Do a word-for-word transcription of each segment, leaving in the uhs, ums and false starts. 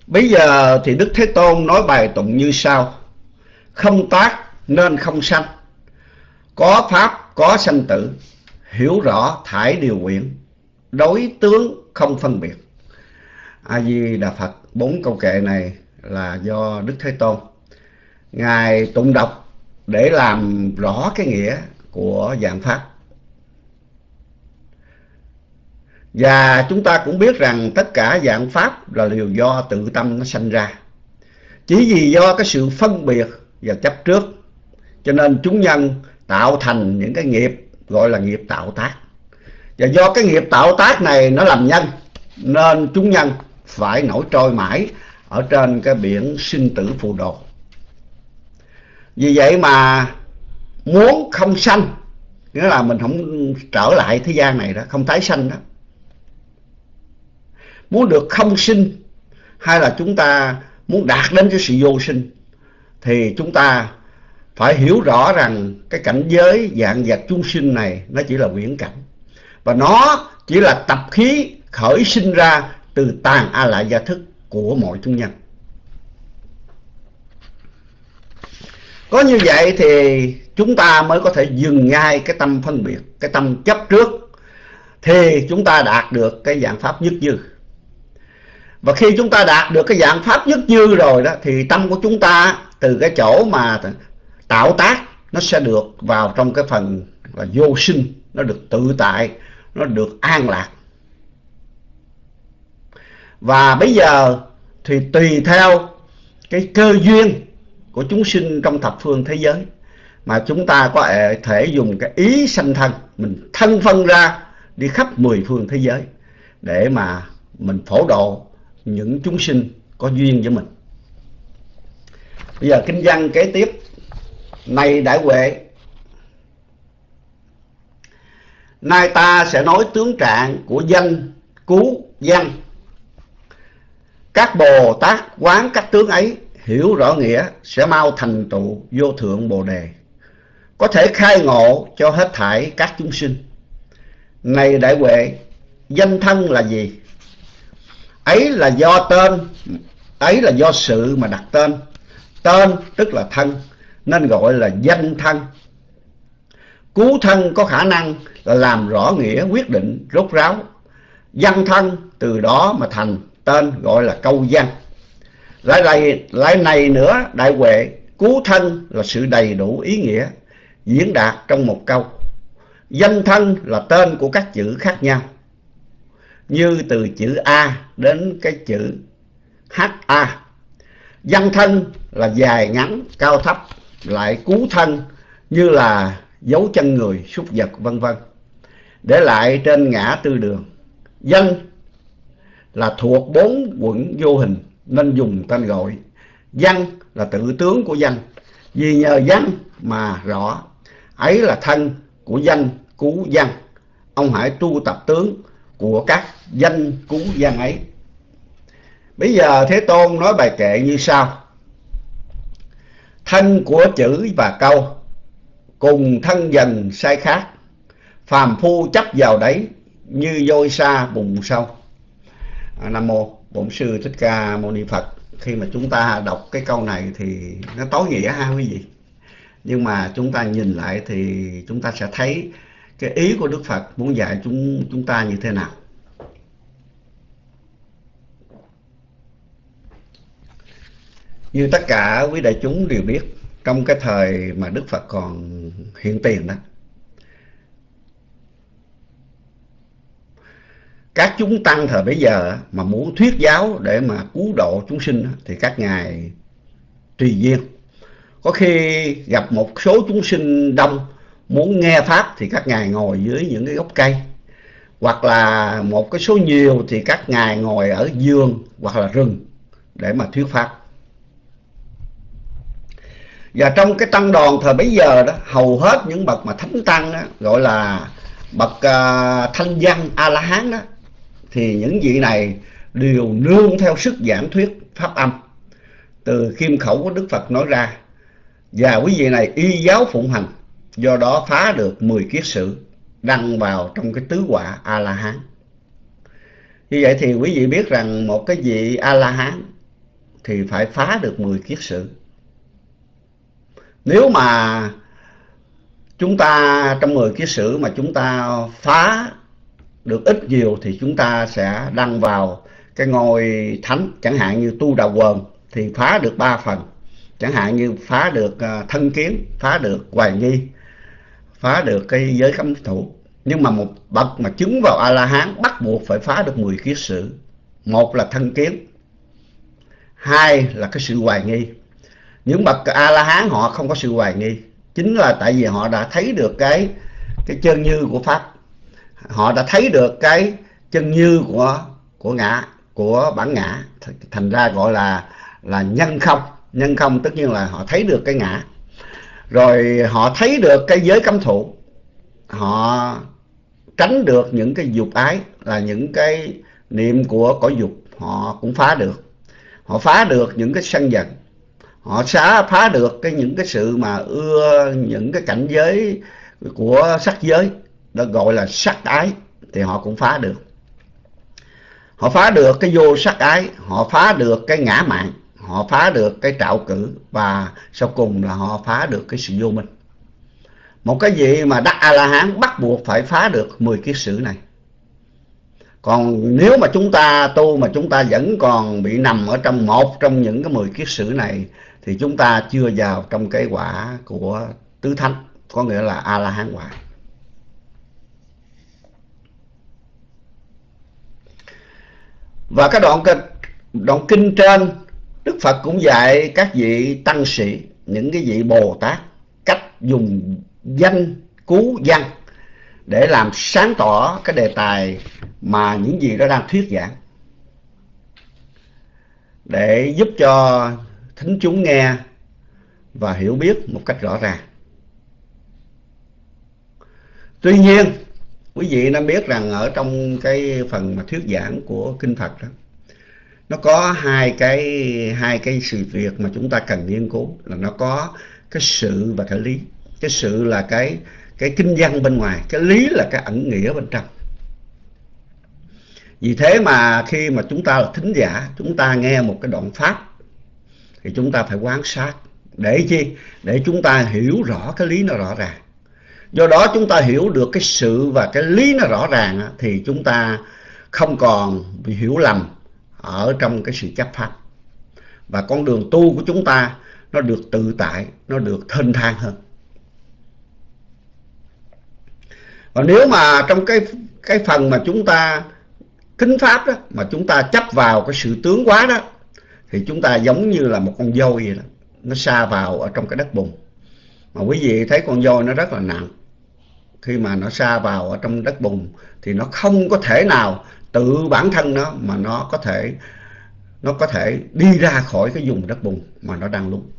Bây giờ thì Đức Thế Tôn nói bài tụng như sau: không tác nên không sanh, có pháp có sanh tử, hiểu rõ thải điều quyển, đối tướng không phân biệt. A Di Đà Phật. Bốn câu kệ này là do Đức Thế Tôn Ngài tụng đọc để làm rõ cái nghĩa của vạn pháp. Và chúng ta cũng biết rằng tất cả vạn pháp là đều do tự tâm nó sanh ra. Chỉ vì do cái sự phân biệt và chấp trước, cho nên chúng nhân tạo thành những cái nghiệp gọi là nghiệp tạo tác. Và do cái nghiệp tạo tác này nó làm nhân, nên chúng nhân phải nổi trôi mãi ở trên cái biển sinh tử phù đồ. Vì vậy mà muốn không sanh, nghĩa là mình không trở lại thế gian này đó, không tái sanh đó. Muốn được không sinh, hay là chúng ta muốn đạt đến cái sự vô sinh, thì chúng ta phải hiểu rõ rằng cái cảnh giới vạn vật chúng sinh này nó chỉ là viễn cảnh, và nó chỉ là tập khí khởi sinh ra từ tàn a lại gia thức của mọi chúng nhân. Có như vậy thì chúng ta mới có thể dừng ngay cái tâm phân biệt, cái tâm chấp trước, thì chúng ta đạt được cái dạng pháp nhất dư. Và khi chúng ta đạt được cái dạng pháp nhất dư rồi đó, thì tâm của chúng ta từ cái chỗ mà tạo tác, nó sẽ được vào trong cái phần là vô sinh, nó được tự tại, nó được an lạc. Và bây giờ thì tùy theo cái cơ duyên của chúng sinh trong thập phương thế giới, mà chúng ta có thể dùng cái ý sanh thân, mình thân phân ra đi khắp mười phương thế giới để mà mình phổ độ những chúng sinh có duyên với mình. Bây giờ kinh văn kế tiếp: này đại huệ, nay ta sẽ nói tướng trạng của danh cú văn. Các Bồ Tát quán các tướng ấy, hiểu rõ nghĩa, sẽ mau thành tựu vô thượng Bồ Đề, có thể khai ngộ cho hết thảy các chúng sinh. Này đại huệ, danh thân là gì? Ấy là do tên, ấy là do sự mà đặt tên. Tên tức là thân, nên gọi là danh thân. Cú thân có khả năng là làm rõ nghĩa, quyết định, rốt ráo. Văn thân từ đó mà thành tên, gọi là câu văn. Lại, lại, lại này nữa đại huệ, cú thân là sự đầy đủ ý nghĩa, diễn đạt trong một câu. Danh thân là tên của các chữ khác nhau, như từ chữ A đến cái chữ hát a. Văn thân là dài ngắn, cao thấp. Lại cú thân như là dấu chân người, súc vật vân vân, để lại trên ngã tư đường. Danh là thuộc bốn quẩn vô hình, nên dùng tên gọi. Văn là tự tướng của danh, vì nhờ văn mà rõ. Ấy là thân của danh cú văn. Ông hãy tu tập tướng của các danh cú văn ấy. Bây giờ Thế Tôn nói bài kệ như sau: thân của chữ và câu, cùng thân dần sai khác, phàm phu chấp vào đấy, như vôi sa bùn sâu. À, Nam Mô Bổn Sư Thích Ca Mâu Ni Phật. Khi mà chúng ta đọc cái câu này thì nó tối nghĩa ha quý vị, nhưng mà chúng ta nhìn lại thì chúng ta sẽ thấy cái ý của Đức Phật muốn dạy chúng, chúng ta như thế nào. Như tất cả quý đại chúng đều biết, trong cái thời mà Đức Phật còn hiện tiền đó, các chúng tăng thời bấy giờ mà muốn thuyết giáo để mà cứu độ chúng sinh thì các ngài tùy duyên. Có khi gặp một số chúng sinh đông muốn nghe pháp thì các ngài ngồi dưới những cái gốc cây, hoặc là một cái số nhiều thì các ngài ngồi ở vườn hoặc là rừng để mà thuyết pháp. Và trong cái tăng đoàn thời bấy giờ đó, hầu hết những bậc mà thánh tăng đó, gọi là bậc uh, thanh văn A La Hán đó, thì những vị này đều nương theo sức giảng thuyết pháp âm từ kim khẩu của Đức Phật nói ra, và quý vị này y giáo phụng hành, do đó phá được mười kiết sử, đăng vào trong cái tứ quả A La Hán. Như vậy thì quý vị biết rằng một cái vị A La Hán thì phải phá được mười kiết sử. Nếu mà chúng ta trong mười kiết sử mà chúng ta phá được ít nhiều thì chúng ta sẽ đăng vào cái ngôi thánh. Chẳng hạn như Tu Đà Quần thì phá được ba phần, chẳng hạn như phá được thân kiến, phá được hoài nghi, phá được cái giới cấm thủ. Nhưng mà một bậc mà chứng vào A La Hán bắt buộc phải phá được mười kiết sử. Một là thân kiến, hai là cái sự hoài nghi. Những bậc A La Hán họ không có sự hoài nghi, chính là tại vì họ đã thấy được cái cái chân như của pháp, họ đã thấy được cái chân như của của ngã, của bản ngã, thành ra gọi là là nhân không. Nhân không tất nhiên là họ thấy được cái ngã, rồi họ thấy được cái giới cấm thủ, họ tránh được những cái dục ái, là những cái niệm của cõi dục họ cũng phá được. Họ phá được những cái sân giận, họ xá phá được cái những cái sự mà ưa những cái cảnh giới của sắc giới, đó gọi là sắc ái, thì họ cũng phá được. Họ phá được cái vô sắc ái, họ phá được cái ngã mạn, họ phá được cái trạo cử, và sau cùng là họ phá được cái sự vô minh. Một cái gì mà đắc A La Hán bắt buộc phải phá được mười kiết sử này. Còn nếu mà chúng ta tu mà chúng ta vẫn còn bị nằm ở trong một trong những cái mười kiết sử này thì chúng ta chưa vào trong cái quả của tứ thánh, có nghĩa là A La Hán quả. Và cái đoạn đoạn kinh trên, Đức Phật cũng dạy các vị tăng sĩ, những cái vị Bồ Tát cách dùng danh cú văn để làm sáng tỏ cái đề tài mà những gì đó đang thuyết giảng, để giúp cho thính chúng nghe và hiểu biết một cách rõ ràng. Tuy nhiên, quý vị nên biết rằng ở trong cái phần mà thuyết giảng của Kinh Phật đó, nó có hai cái hai cái sự việc mà chúng ta cần nghiên cứu, là nó có cái sự và cái lý. Cái sự là cái cái kinh văn bên ngoài, cái lý là cái ẩn nghĩa bên trong. Vì thế mà khi mà chúng ta là thính giả, chúng ta nghe một cái đoạn pháp thì chúng ta phải quan sát. Để chi? Để chúng ta hiểu rõ cái lý nó rõ ràng. Do đó chúng ta hiểu được cái sự và cái lý nó rõ ràng thì chúng ta không còn bị hiểu lầm ở trong cái sự chấp pháp. Và con đường tu của chúng ta nó được tự tại, nó được thênh thang hơn. Và nếu mà trong cái cái phần mà chúng ta kính pháp đó, mà chúng ta chấp vào cái sự tướng quá đó, thì chúng ta giống như là một con voi vậy đó, nó sa vào ở trong cái đất bùn. Mà quý vị thấy con voi nó rất là nặng. Khi mà nó sa vào ở trong đất bùn thì nó không có thể nào tự bản thân nó mà nó có thể nó có thể đi ra khỏi cái vùng đất bùn mà nó đang lún.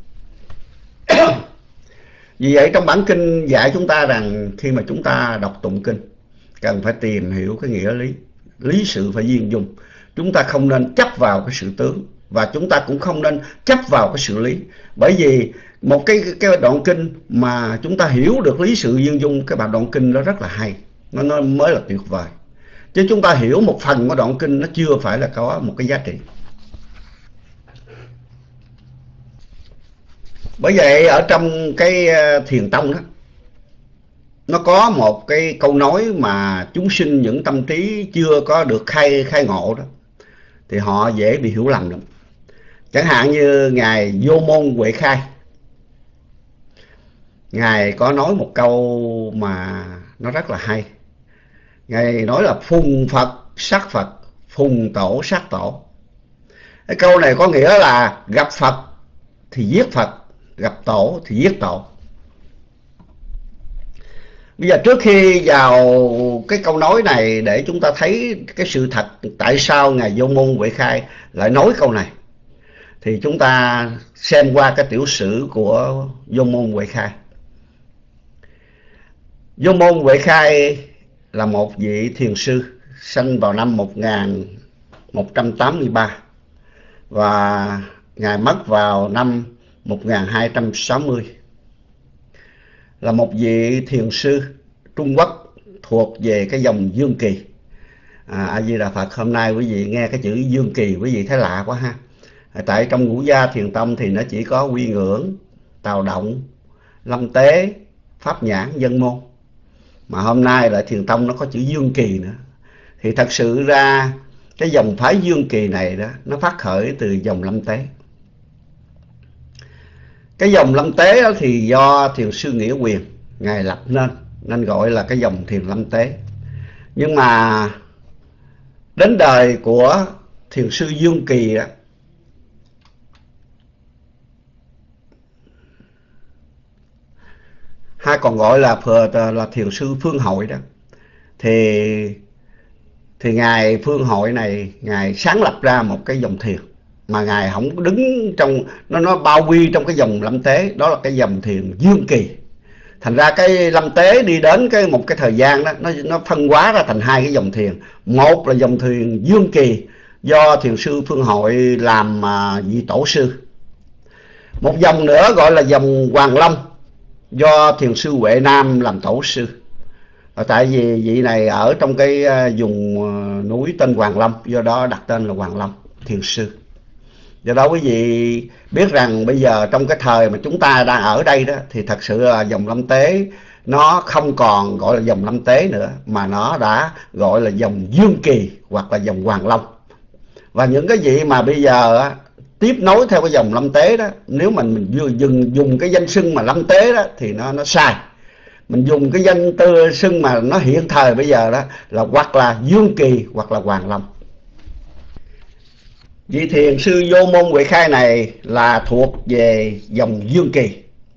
Vì vậy trong bản kinh dạy chúng ta rằng khi mà chúng ta đọc tụng kinh cần phải tìm hiểu cái nghĩa lý. Lý sự phải viên dung. Chúng ta không nên chấp vào cái sự tướng, và chúng ta cũng không nên chấp vào cái sự lý. Bởi vì một cái cái đoạn kinh mà chúng ta hiểu được lý sự viên dung, cái bản đoạn kinh đó rất là hay, nó, nó mới là tuyệt vời. Chứ chúng ta hiểu một phần của đoạn kinh nó chưa phải là có một cái giá trị. Bởi vậy ở trong cái Thiền Tông đó, nó có một cái câu nói mà chúng sinh những tâm trí chưa có được khai khai ngộ đó thì họ dễ bị hiểu lầm lắm. Chẳng hạn như Ngài Vô Môn Huệ Khai, Ngài có nói một câu mà nó rất là hay. Ngài nói là phùng Phật sát Phật, phùng tổ sát tổ. Cái câu này có nghĩa là gặp Phật thì giết Phật, gặp tổ thì giết tổ. Bây giờ trước khi vào cái câu nói này, để chúng ta thấy cái sự thật tại sao Ngài Vô Môn Huệ Khai lại nói câu này, thì chúng ta xem qua cái tiểu sử của Vô Môn Huệ Khai. Vô Môn Huệ Khai là một vị thiền sư sinh vào năm một nghìn một trăm tám mươi ba và Ngài mất vào năm một nghìn hai trăm sáu mươi. Là một vị thiền sư Trung Quốc thuộc về cái dòng Dương Kỳ. À, A Di Đà Phật, hôm nay quý vị nghe cái chữ Dương Kỳ quý vị thấy lạ quá ha. Tại trong Ngũ Gia Thiền Tông thì nó chỉ có Quy Ngưỡng, Tào Động, Lâm Tế, Pháp Nhãn, Dân Môn. Mà hôm nay lại Thiền Tông nó có chữ Dương Kỳ nữa. Thì thật sự ra cái dòng phái Dương Kỳ này đó, nó phát khởi từ dòng Lâm Tế. Cái dòng Lâm Tế đó thì do Thiền sư Nghĩa Quyền Ngài lập nên, nên gọi là cái dòng Thiền Lâm Tế. Nhưng mà đến đời của Thiền sư Dương Kỳ đó, hay còn gọi là là Thiền sư Phương Hội đó, thì thì ngài Phương Hội này ngài sáng lập ra một cái dòng thiền mà ngài không đứng trong nó nó bao quy trong cái dòng Lâm Tế, đó là cái dòng thiền Dương Kỳ. Thành ra cái Lâm Tế đi đến cái một cái thời gian đó, nó nó phân hóa ra thành hai cái dòng thiền. Một là dòng thiền Dương Kỳ do Thiền sư Phương Hội làm à, vị tổ sư. Một dòng nữa gọi là dòng Hoàng Long do Thiền sư Huệ Nam làm tổ sư. Tại vì vị này ở trong cái vùng núi tên Hoàng Long, do đó đặt tên là Hoàng Long Thiền sư. Do đó quý vị biết rằng bây giờ trong cái thời mà chúng ta đang ở đây đó, thì thật sự là dòng Lâm Tế nó không còn gọi là dòng Lâm Tế nữa, mà nó đã gọi là dòng Dương Kỳ hoặc là dòng Hoàng Long. Và những cái vị mà bây giờ tiếp nối theo cái dòng Lâm Tế đó, nếu mình, mình dùng, dùng cái danh xưng mà Lâm Tế đó thì nó, nó sai. Mình dùng cái danh tư xưng mà nó hiện thời bây giờ đó là hoặc là Dương Kỳ hoặc là Hoàng Long. Vị Thiền sư Vô Môn Huệ Khai này là thuộc về dòng Dương Kỳ.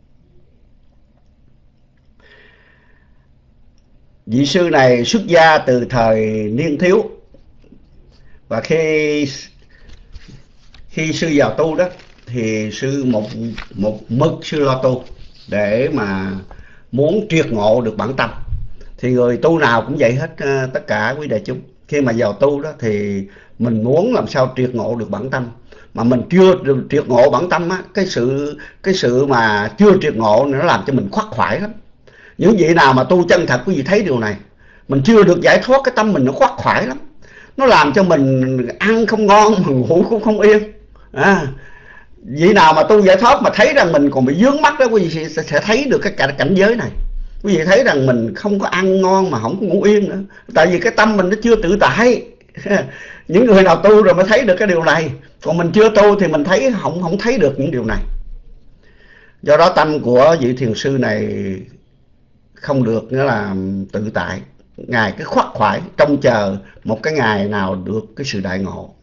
Vị sư này xuất gia từ thời niên thiếu, và khi khi sư vào tu đó thì sư một một mực sư lo tu để mà muốn triệt ngộ được bản tâm. Thì người tu nào cũng vậy hết, tất cả quý đại chúng khi mà vào tu đó thì mình muốn làm sao triệt ngộ được bản tâm, mà mình chưa triệt ngộ bản tâm á, cái sự cái sự mà chưa triệt ngộ nó làm cho mình khoắc khoải lắm. Những vị nào mà tu chân thật quý vị thấy điều này, mình chưa được giải thoát, cái tâm mình nó khoắc khoải lắm, nó làm cho mình ăn không ngon mà ngủ cũng không yên. À, vị nào mà tu giải thoát mà thấy rằng mình còn bị vướng mắc đó, quý vị sẽ thấy được cái cảnh giới này. Quý vị thấy rằng mình không có ăn ngon mà không có ngủ yên nữa, tại vì cái tâm mình nó chưa tự tại. Những người nào tu rồi mới thấy được cái điều này, còn mình chưa tu thì mình thấy không không thấy được những điều này. Do đó tâm của vị thiền sư này không được nghĩa là tự tại, ngài cứ khoắc khoải trông chờ một cái ngày nào được cái sự đại ngộ.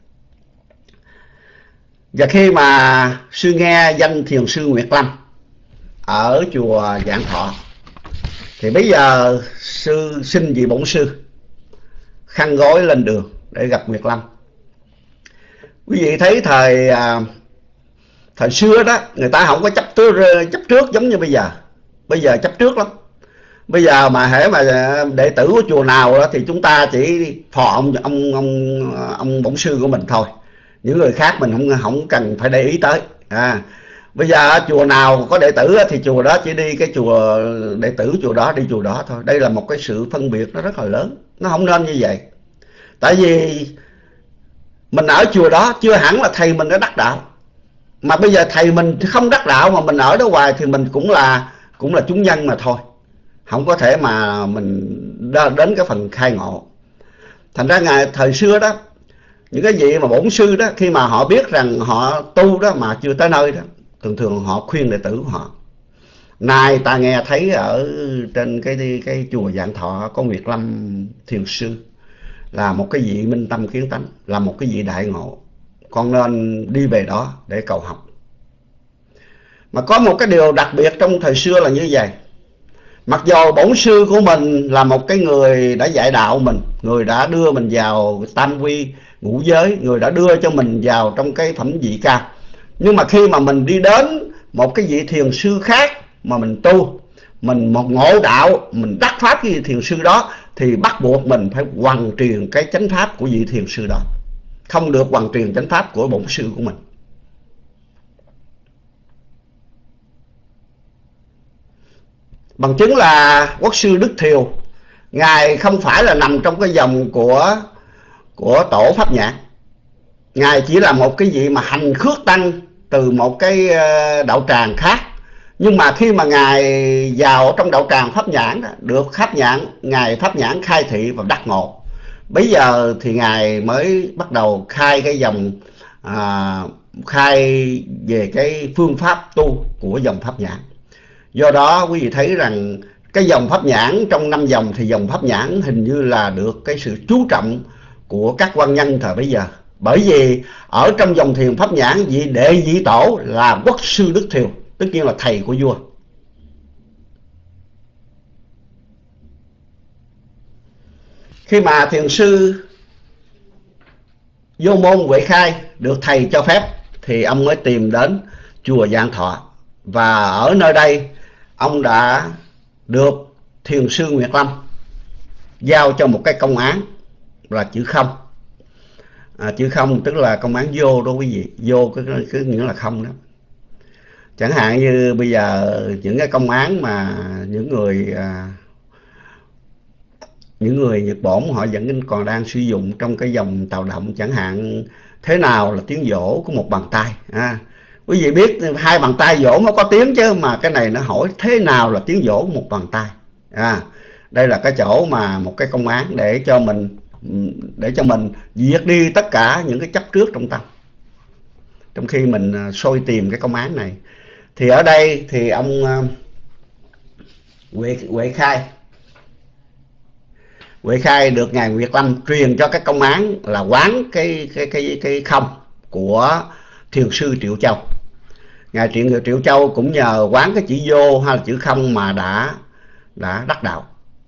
Và khi mà sư nghe danh Thiền sư Nguyệt Lâm ở chùa Vạn Thọ, thì bây giờ sư xin vị bổn sư khăn gói lên đường để gặp Nguyệt Lâm. Quý vị thấy thời thời xưa đó, người ta không có chấp trước, chấp trước giống như bây giờ. Bây giờ chấp trước lắm. Bây giờ mà hễ mà đệ tử của chùa nào đó thì chúng ta chỉ phò ông ông ông ông bổn sư của mình thôi. Những người khác mình không không cần phải để ý tới. À, bây giờ chùa nào có đệ tử thì chùa đó chỉ đi cái chùa đệ tử chùa đó, đi chùa đó thôi. Đây là một cái sự phân biệt nó rất là lớn. Nó không nên như vậy. Tại vì mình ở chùa đó chưa hẳn là thầy mình đã đắc đạo. Mà bây giờ thầy mình không đắc đạo mà mình ở đó hoài thì mình cũng là cũng là chúng nhân mà thôi. Không có thể mà mình đến cái phần khai ngộ. Thành ra ngày thời xưa đó, những cái vị mà bổn sư đó, khi mà họ biết rằng họ tu đó mà chưa tới nơi đó, thường thường họ khuyên đệ tử của họ. Nay ta nghe thấy ở trên cái cái chùa Vạn Thọ có Nguyệt Lâm Thiền sư là một cái vị minh tâm kiến tánh, là một cái vị đại ngộ, con nên đi về đó để cầu học. Mà có một cái điều đặc biệt trong thời xưa là như vậy. Mặc dù bổn sư của mình là một cái người đã dạy đạo mình, người đã đưa mình vào tam quy ngũ giới, người đã đưa cho mình vào trong cái phẩm vị cao, nhưng mà khi mà mình đi đến một cái vị thiền sư khác mà mình tu, mình một ngộ đạo, mình đắc pháp cái vị thiền sư đó, thì bắt buộc mình phải hoằng truyền cái chánh pháp của vị thiền sư đó, không được hoằng truyền chánh pháp của bổn sư của mình. Bằng chứng là Quốc sư Đức Thiều, ngài không phải là nằm trong cái dòng của của tổ Pháp Nhãn, Ngài chỉ là một cái vị mà hành khước tăng từ một cái đạo tràng khác. Nhưng mà khi mà Ngài vào trong đạo tràng Pháp Nhãn đó, được Pháp Nhãn, Ngài Pháp Nhãn khai thị và đắc ngộ. Bây giờ thì Ngài mới bắt đầu khai cái dòng à, khai về cái phương pháp tu của dòng Pháp Nhãn. Do đó quý vị thấy rằng cái dòng Pháp Nhãn trong năm dòng thì dòng Pháp Nhãn hình như là được cái sự chú trọng của các quan nhân thời bấy giờ. Bởi vì ở trong dòng thiền Pháp Nhãn, vị đệ nhị tổ là Quốc sư Đức Thiều, tất nhiên là thầy của vua. Khi mà thiền sư Vô Môn Huệ Khai được thầy cho phép thì ông mới tìm đến chùa Vạn Thọ. Và ở nơi đây ông đã được thiền sư Nguyệt Lâm giao cho một cái công án là chữ không. À, chữ không tức là công án vô đó quý vị. Vô cái, cái nghĩa là không đó. Chẳng hạn như bây giờ những cái công án mà những người à, những người Nhật Bổn họ vẫn còn đang sử dụng trong cái dòng Tào Động. Chẳng hạn thế nào là tiếng vỗ của một bàn tay. À, quý vị biết hai bàn tay vỗ mới có tiếng chứ, mà cái này nó hỏi thế nào là tiếng vỗ của một bàn tay. À, đây là cái chỗ mà một cái công án để cho mình để cho mình diệt đi tất cả những cái chấp trước trong tâm, trong khi mình soi tìm cái công án này. Thì ở đây thì ông Huệ, Huệ Khai Huệ Khai được Ngài Nguyệt Lâm truyền cho cái công án là quán cái cái cái cái không của thiền sư Triệu Châu. Ngài Triệu Triệu Châu cũng nhờ quán cái chữ vô hay là chữ không mà đã đã đắc đạo.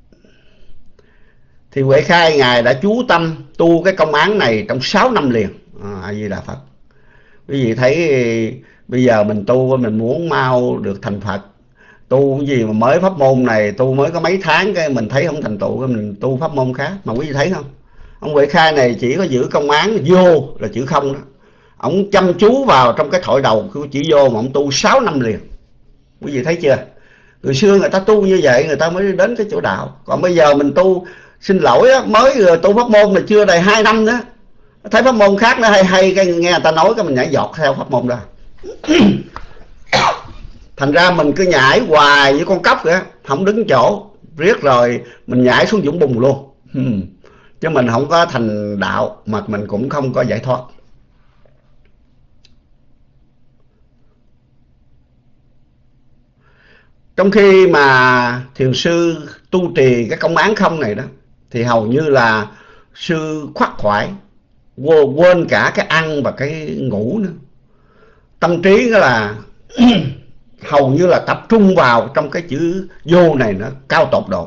Thì Huệ Khai Ngài đã chú tâm tu cái công án này trong sáu năm liền. A Di Đà Phật. Quý vị thấy bây giờ mình tu mình muốn mau được thành Phật, tu cái gì mà mới pháp môn này tu mới có mấy tháng cái mình thấy không thành tựu, cái mình tu pháp môn khác. Mà quý vị thấy không, ông Huệ Khai này chỉ có giữ công án vô là chữ không đó, ông chăm chú vào trong cái thổi đầu của chữ vô mà ông tu sáu năm liền. Quý vị thấy chưa? Người xưa người ta tu như vậy người ta mới đến cái chỗ đạo. Còn bây giờ mình tu, xin lỗi á, mới tu pháp môn này chưa đầy hai năm nữa, thấy pháp môn khác nó hay hay cái nghe người ta nói cái mình nhảy giọt theo pháp môn đó. Thành ra mình cứ nhảy hoài như con cóc vậy, không đứng chỗ, riết rồi mình nhảy xuống vũng bùn luôn. Hmm. Chứ mình không có thành đạo mà mình cũng không có giải thoát. Trong khi mà thiền sư tu trì cái công án không này đó thì hầu như là sư khoắt khoải, quên cả cái ăn và cái ngủ nữa. Tâm trí đó là hầu như là tập trung vào trong cái chữ vô này nó cao tột độ.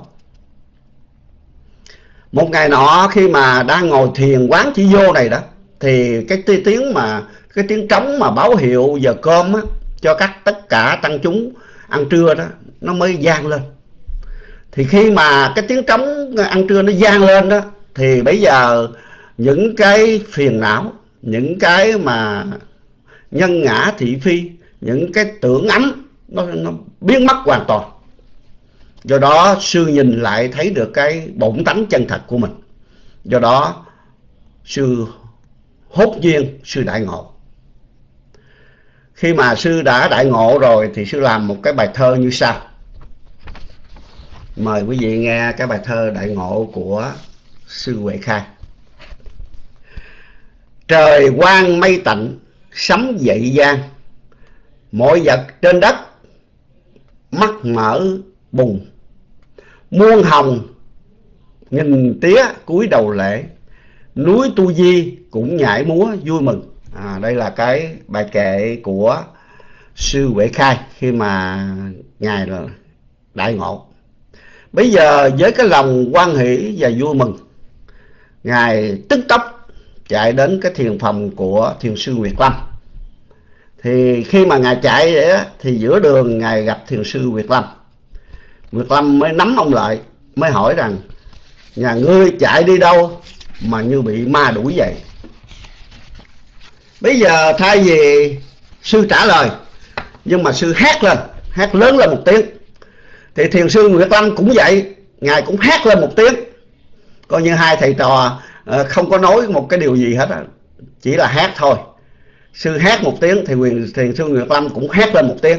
Một ngày nọ khi mà đang ngồi thiền quán chữ vô này đó thì cái tiếng mà cái tiếng trống mà báo hiệu giờ cơm á, cho các tất cả tăng chúng ăn trưa đó nó mới vang lên. Thì khi mà cái tiếng trống ăn trưa nó vang lên đó thì bây giờ những cái phiền não, những cái mà nhân ngã thị phi, những cái tưởng ấm nó, nó biến mất hoàn toàn. Do đó sư nhìn lại thấy được cái bổn tánh chân thật của mình. Do đó sư hốt duyên, sư đại ngộ. Khi mà sư đã đại ngộ rồi thì sư làm một cái bài thơ như sau. Mời quý vị nghe cái bài thơ đại ngộ của sư Huệ Khai. Trời quang mây tạnh sấm dậy giang, mọi vật trên đất mắt mở bùng, muôn hồng nghìn tía cúi đầu lễ, núi Tu Di cũng nhảy múa vui mừng. À, đây là cái bài kệ của sư Huệ Khai khi mà ngài là đại ngộ. Bây giờ với cái lòng hoan hỷ và vui mừng, ngài tức tốc chạy đến cái thiền phòng của thiền sư Nguyệt Lâm. Thì khi mà ngài chạy vậy á, thì giữa đường ngài gặp thiền sư Nguyệt Lâm. Nguyệt Lâm mới nắm ông lại, mới hỏi rằng: nhà ngươi chạy đi đâu mà như bị ma đuổi vậy? Bây giờ thay vì sư trả lời, nhưng mà sư hét lên, hét lớn lên một tiếng. Thì thiền sư Nguyệt Lâm cũng vậy, ngài cũng hét lên một tiếng. Coi như hai thầy trò không có nói một cái điều gì hết á, chỉ là hát thôi. Sư hát một tiếng thì quyền thiền sư Nguyệt Lâm cũng hát lên một tiếng.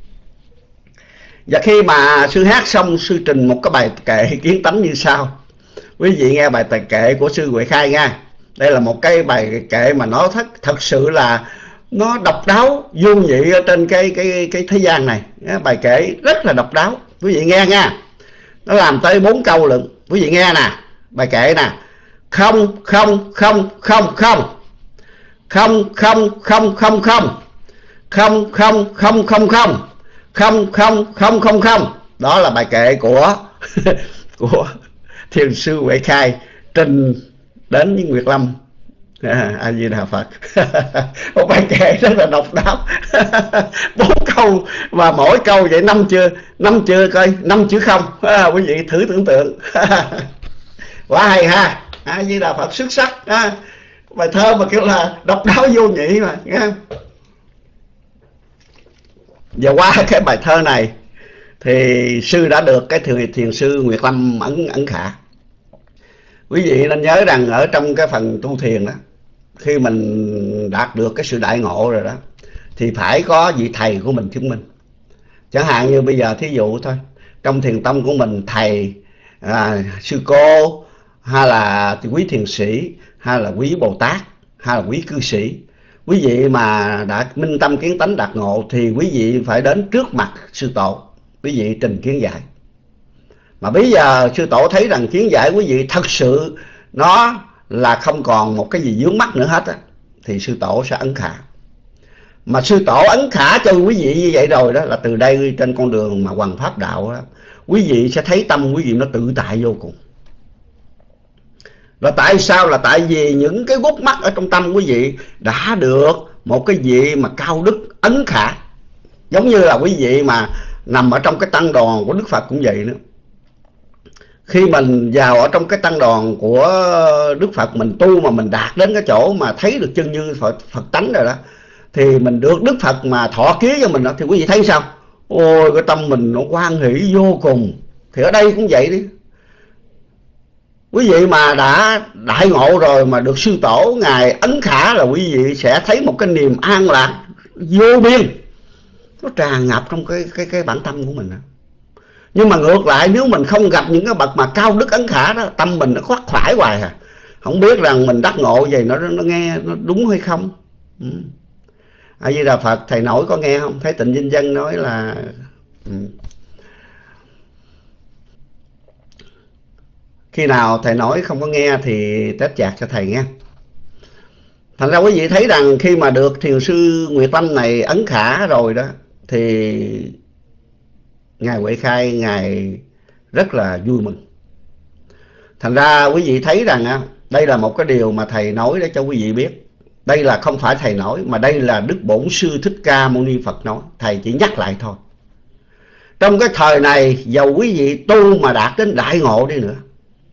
Và khi mà sư hát xong, sư trình một cái bài kệ kiến tánh như sau. Quý vị nghe bài tài kệ của sư Huệ Khai nha. Đây là một cái bài kệ mà nó thật, thật sự là nó độc đáo, vô nhị ở trên cái cái cái thế gian này. Bài kệ rất là độc đáo. Quý vị nghe nha. Nó làm tới bốn câu lận. Quý vị nghe nè, bài kệ nè. Không không không không không. Không không không không không. Không không không không không. Không không không không không. Đó là bài kệ của của thiền sư Huệ Khai trình đến với Nguyệt Lâm. A Di Đà Phật. Một bài kệ rất là độc đáo. Bốn câu và mỗi câu vậy năm chưa năm chưa coi năm chữ không. À, quý vị thử tưởng tượng. Quá hay ha. A Di Đà Phật xuất sắc. À, bài thơ mà kêu là độc đáo vô nhị mà, nghe không? Và qua cái bài thơ này thì sư đã được cái thiền, thiền sư Nguyệt Lâm ấn ấn khả. Quý vị nên nhớ rằng ở trong cái phần tu thiền đó, khi mình đạt được cái sự đại ngộ rồi đó, thì phải có vị thầy của mình chứng minh. Chẳng hạn như bây giờ thí dụ thôi, trong thiền tông của mình thầy, à, sư cô, hay là quý thiền sĩ, hay là quý Bồ Tát, hay là quý cư sĩ, quý vị mà đã minh tâm kiến tánh đạt ngộ thì quý vị phải đến trước mặt sư tổ, quý vị trình kiến giải. Mà bây giờ sư tổ thấy rằng kiến giải quý vị thật sự nó là không còn một cái gì vướng mắc nữa hết á, thì sư tổ sẽ ấn khả. Mà sư tổ ấn khả cho quý vị như vậy rồi đó, là từ đây trên con đường mà hoằng pháp đạo đó, quý vị sẽ thấy tâm quý vị nó tự tại vô cùng. Là tại sao? Là tại vì những cái gút mắt ở trong tâm quý vị đã được một cái vị mà cao đức ấn khả. Giống như là quý vị mà nằm ở trong cái tăng đoàn của Đức Phật cũng vậy nữa. Khi mình vào ở trong cái tăng đoàn của Đức Phật, mình tu mà mình đạt đến cái chỗ mà thấy được chân như Phật, Phật tánh rồi đó, thì mình được Đức Phật mà thọ ký cho mình đó, thì quý vị thấy sao? Ôi, cái tâm mình nó hoan hỷ vô cùng. Thì ở đây cũng vậy đi. Quý vị mà đã đại ngộ rồi mà được sư tổ ngài ấn khả là quý vị sẽ thấy một cái niềm an lạc vô biên, nó tràn ngập trong cái cái cái bản tâm của mình đó. Nhưng mà ngược lại, nếu mình không gặp những cái bậc mà cao đức ấn khả đó, tâm mình nó khoắt khoải hoài à, không biết rằng mình đắc ngộ vậy nó nó nghe nó đúng hay không. Ừ. A Di Đà Phật. Thầy Nổi có nghe không? Thấy Tịnh Vinh Dân nói là ừ. Khi nào thầy Nổi không có nghe thì tết chạc cho thầy nghe. Thành ra quý vị thấy rằng khi mà được thiền sư Nguyệt Lâm này ấn khả rồi đó, thì ngài Huệ Khai ngài rất là vui mừng. Thành ra quý vị thấy rằng đây là một cái điều mà thầy nói để cho quý vị biết. Đây là không phải thầy nói, mà đây là Đức Bổn Sư Thích Ca Mâu Ni Phật nói. Thầy chỉ nhắc lại thôi. Trong cái thời này, dầu quý vị tu mà đạt đến đại ngộ đi nữa,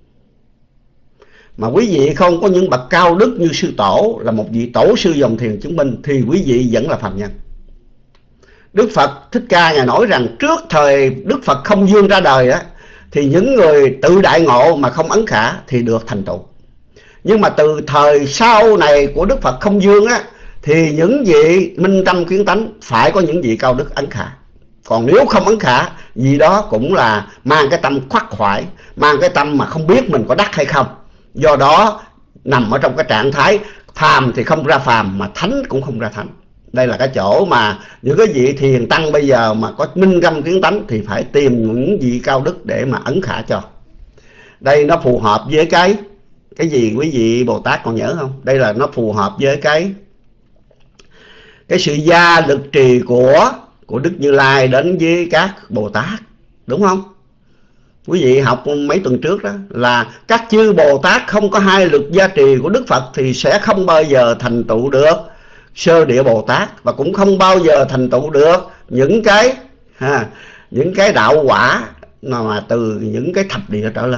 mà quý vị không có những bậc cao đức như sư tổ, là một vị tổ sư dòng thiền chứng minh, thì quý vị vẫn là phàm nhân. Đức Phật Thích Ca ngài nói rằng trước thời Đức Phật không dương ra đời á, thì những người tự đại ngộ mà không ấn khả thì được thành tựu. Nhưng mà từ thời sau này của Đức Phật không dương á, thì những vị minh tâm kiến tánh phải có những vị cao đức ấn khả. Còn nếu không ấn khả, gì đó cũng là mang cái tâm khoắt khoải, mang cái tâm mà không biết mình có đắc hay không. Do đó nằm ở trong cái trạng thái phàm thì không ra phàm, mà thánh cũng không ra thánh. Đây là cái chỗ mà những cái vị thiền tăng bây giờ mà có minh tâm kiến tánh thì phải tìm những vị cao đức để mà ấn khả cho. Đây nó phù hợp với cái cái gì quý vị Bồ Tát còn nhớ không? Đây là nó phù hợp với cái cái sự gia lực trì của của Đức Như Lai đến với các Bồ Tát, đúng không? Quý vị học mấy tuần trước đó là các chư Bồ Tát không có hai lực gia trì của Đức Phật thì sẽ không bao giờ thành tựu được sơ địa Bồ Tát, và cũng không bao giờ thành tựu được những cái ha, những cái đạo quả mà từ những cái thập địa trở lên.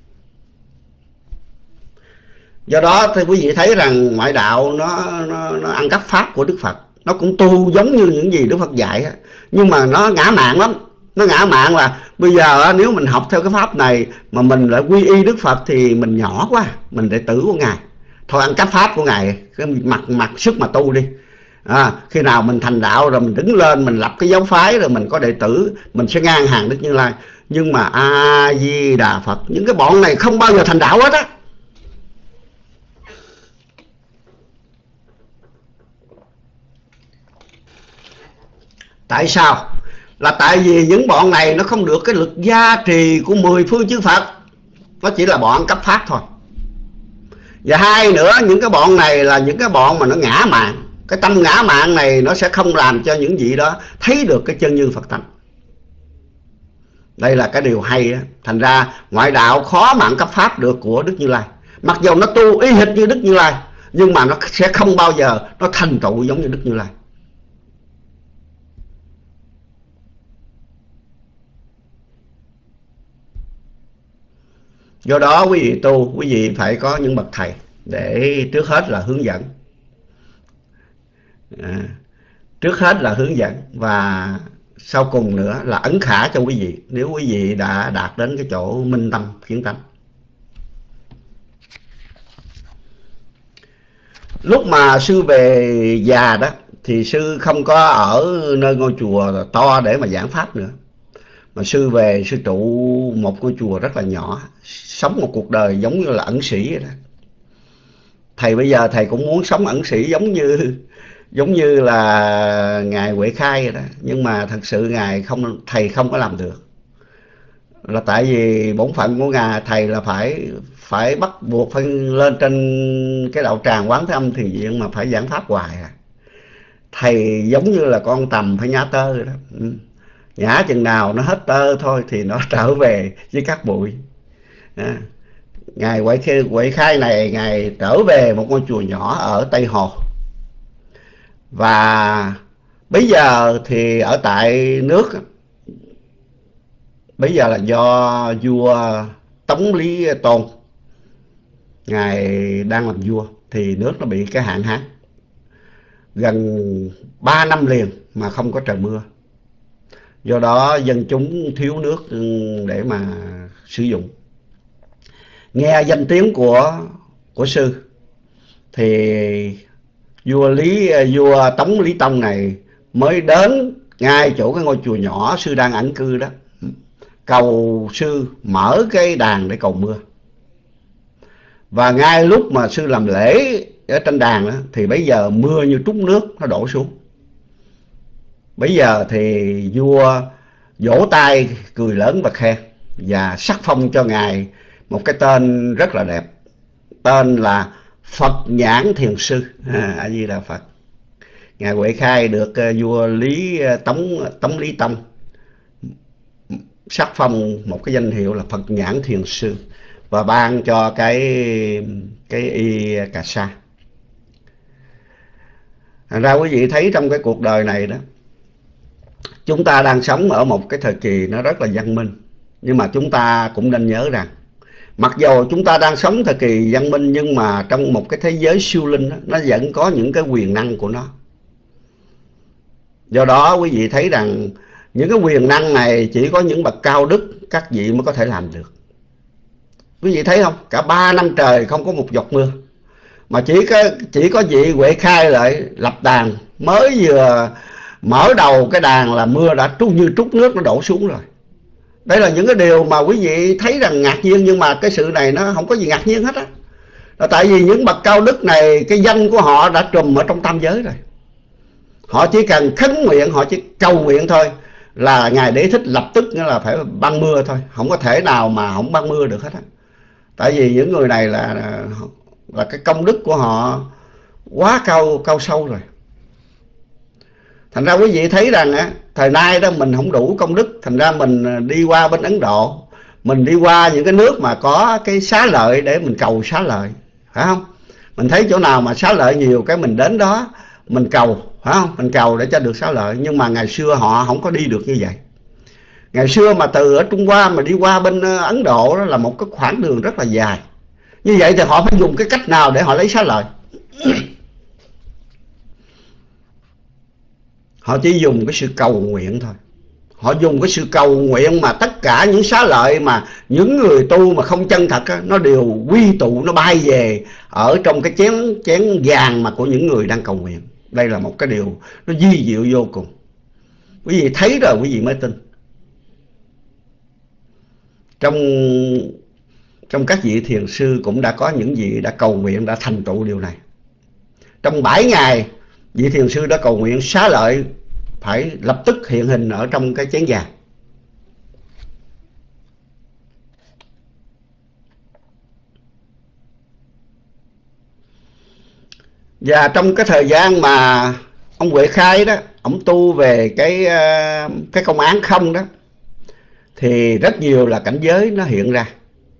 Do đó thì quý vị thấy rằng ngoại đạo nó, nó, nó ăn cắp pháp của Đức Phật. Nó cũng tu giống như những gì Đức Phật dạy, nhưng mà nó ngã mạn lắm. Nó ngã mạn là bây giờ nếu mình học theo cái pháp này mà mình lại quy y Đức Phật thì mình nhỏ quá, mình đệ tử của Ngài. thôi ăn cấp pháp của ngài, cái mặt mặt sức mà tu đi. À, khi nào mình thành đạo rồi mình đứng lên mình lập cái giáo phái rồi mình có đệ tử, mình sẽ ngang hàng Đức Như Lai. Nhưng mà A Di Đà Phật, những cái bọn này không bao giờ thành đạo hết á. Tại sao? Là tại vì những bọn này nó không được cái lực gia trì của mười phương chư Phật, nó chỉ là bọn cấp pháp thôi. Và hai nữa, những cái bọn này là những cái bọn mà nó ngã mạn. Cái tâm ngã mạn này nó sẽ không làm cho những vị đó thấy được cái chân như Phật tánh. Đây là cái điều hay á. Thành ra ngoại đạo khó mà ăn cấp pháp được của Đức Như Lai. Mặc dù nó tu y hệt như Đức Như Lai, nhưng mà nó sẽ không bao giờ nó thành tựu giống như Đức Như Lai. Do đó quý vị tu, quý vị phải có những bậc thầy để trước hết là hướng dẫn. À, trước hết là hướng dẫn và sau cùng nữa là ấn khả cho quý vị, nếu quý vị đã đạt đến cái chỗ minh tâm kiến tánh. Lúc mà sư về già đó thì sư không có ở nơi ngôi chùa to để mà giảng pháp nữa, mà sư về sư trụ một ngôi chùa rất là nhỏ, sống một cuộc đời giống như là ẩn sĩ vậy đó. Thầy bây giờ thầy cũng muốn sống ẩn sĩ giống như giống như là ngài Huệ Khai vậy đó, nhưng mà thật sự ngài không, thầy không có làm được. Là tại vì bổn phận của ngài, thầy là phải phải bắt buộc phải lên trên cái đạo tràng Quán Thế Âm Thiền Viện mà phải giảng pháp hoài à. Thầy giống như là con tầm phải nhả tơ vậy đó. Ừ. Nhả chừng nào nó hết tơ thôi thì nó trở về với các bụi. À, ngài Huệ Khai, Huệ Khai này ngài trở về một ngôi chùa nhỏ ở Tây Hồ. Và bây giờ thì ở tại nước, bây giờ là do vua Tống Lý Tôn, ngài đang làm vua, thì nước nó bị cái hạn hán gần ba năm liền mà không có trời mưa. Do đó dân chúng thiếu nước để mà sử dụng. Nghe danh tiếng của của sư thì vua Lý vua Tống Lý Tông này mới đến ngay chỗ cái ngôi chùa nhỏ sư đang ẩn cư đó, cầu sư mở cái đàn để cầu mưa. Và ngay lúc mà sư làm lễ ở trên đàn đó, thì bây giờ mưa như trút nước nó đổ xuống. Bây giờ thì vua vỗ tay cười lớn và khen, và sắc phong cho ngài một cái tên rất là đẹp, tên là Phật Nhãn Thiền Sư. A Di Đà Phật. Ngài Huệ Khai được vua Lý Tống Tống Lý Tông sắc phong một cái danh hiệu là Phật Nhãn Thiền Sư và ban cho cái cái y cà sa. Thành ra quý vị thấy trong cái cuộc đời này đó, chúng ta đang sống ở một cái thời kỳ nó rất là văn minh, nhưng mà chúng ta cũng nên nhớ rằng mặc dù chúng ta đang sống thời kỳ văn minh, nhưng mà trong một cái thế giới siêu linh đó, nó vẫn có những cái quyền năng của nó. Do đó quý vị thấy rằng những cái quyền năng này chỉ có những bậc cao đức các vị mới có thể làm được. Quý vị thấy không? Cả ba năm trời không có một giọt mưa, mà chỉ có chỉ có vị Huệ Khai lại lập đàn, mới vừa mở đầu cái đàn là mưa đã trút như trút nước nó đổ xuống rồi. Đây là những cái điều mà quý vị thấy rằng ngạc nhiên, nhưng mà cái sự này nó không có gì ngạc nhiên hết á. Là tại vì những bậc cao đức này, cái danh của họ đã trùm ở trong tam giới rồi. Họ chỉ cần khấn nguyện, họ chỉ cầu nguyện thôi là Ngài Đế Thích lập tức là phải ban mưa thôi. Không có thể nào mà không ban mưa được hết á. Tại vì những người này là là cái công đức của họ quá cao cao sâu rồi. Thành ra quý vị thấy rằng á, thời nay đó mình không đủ công đức, thành ra mình đi qua bên Ấn Độ, mình đi qua những cái nước mà có cái xá lợi để mình cầu xá lợi, phải không? Mình thấy chỗ nào mà xá lợi nhiều cái mình đến đó mình cầu, phải không? Mình cầu để cho được xá lợi. Nhưng mà ngày xưa họ không có đi được như vậy. Ngày xưa mà từ ở Trung Hoa mà đi qua bên Ấn Độ đó là một cái khoảng đường rất là dài. Như vậy thì họ phải dùng cái cách nào để họ lấy xá lợi? Họ chỉ dùng cái sự cầu nguyện thôi. Họ dùng cái sự cầu nguyện mà tất cả những xá lợi mà những người tu mà không chân thật á, nó đều quy tụ, nó bay về ở trong cái chén chén vàng mà của những người đang cầu nguyện. Đây là một cái điều nó vi diệu vô cùng. Quý vị thấy rồi quý vị mới tin. Trong trong các vị thiền sư cũng đã có những vị đã cầu nguyện, đã thành tựu điều này. Trong bảy ngày, vị thiền sư đã cầu nguyện xá lợi phải lập tức hiện hình ở trong cái chén vàng. Và trong cái thời gian mà ông Huệ Khai đó, ông tu về cái cái công án không đó, thì rất nhiều là cảnh giới nó hiện ra.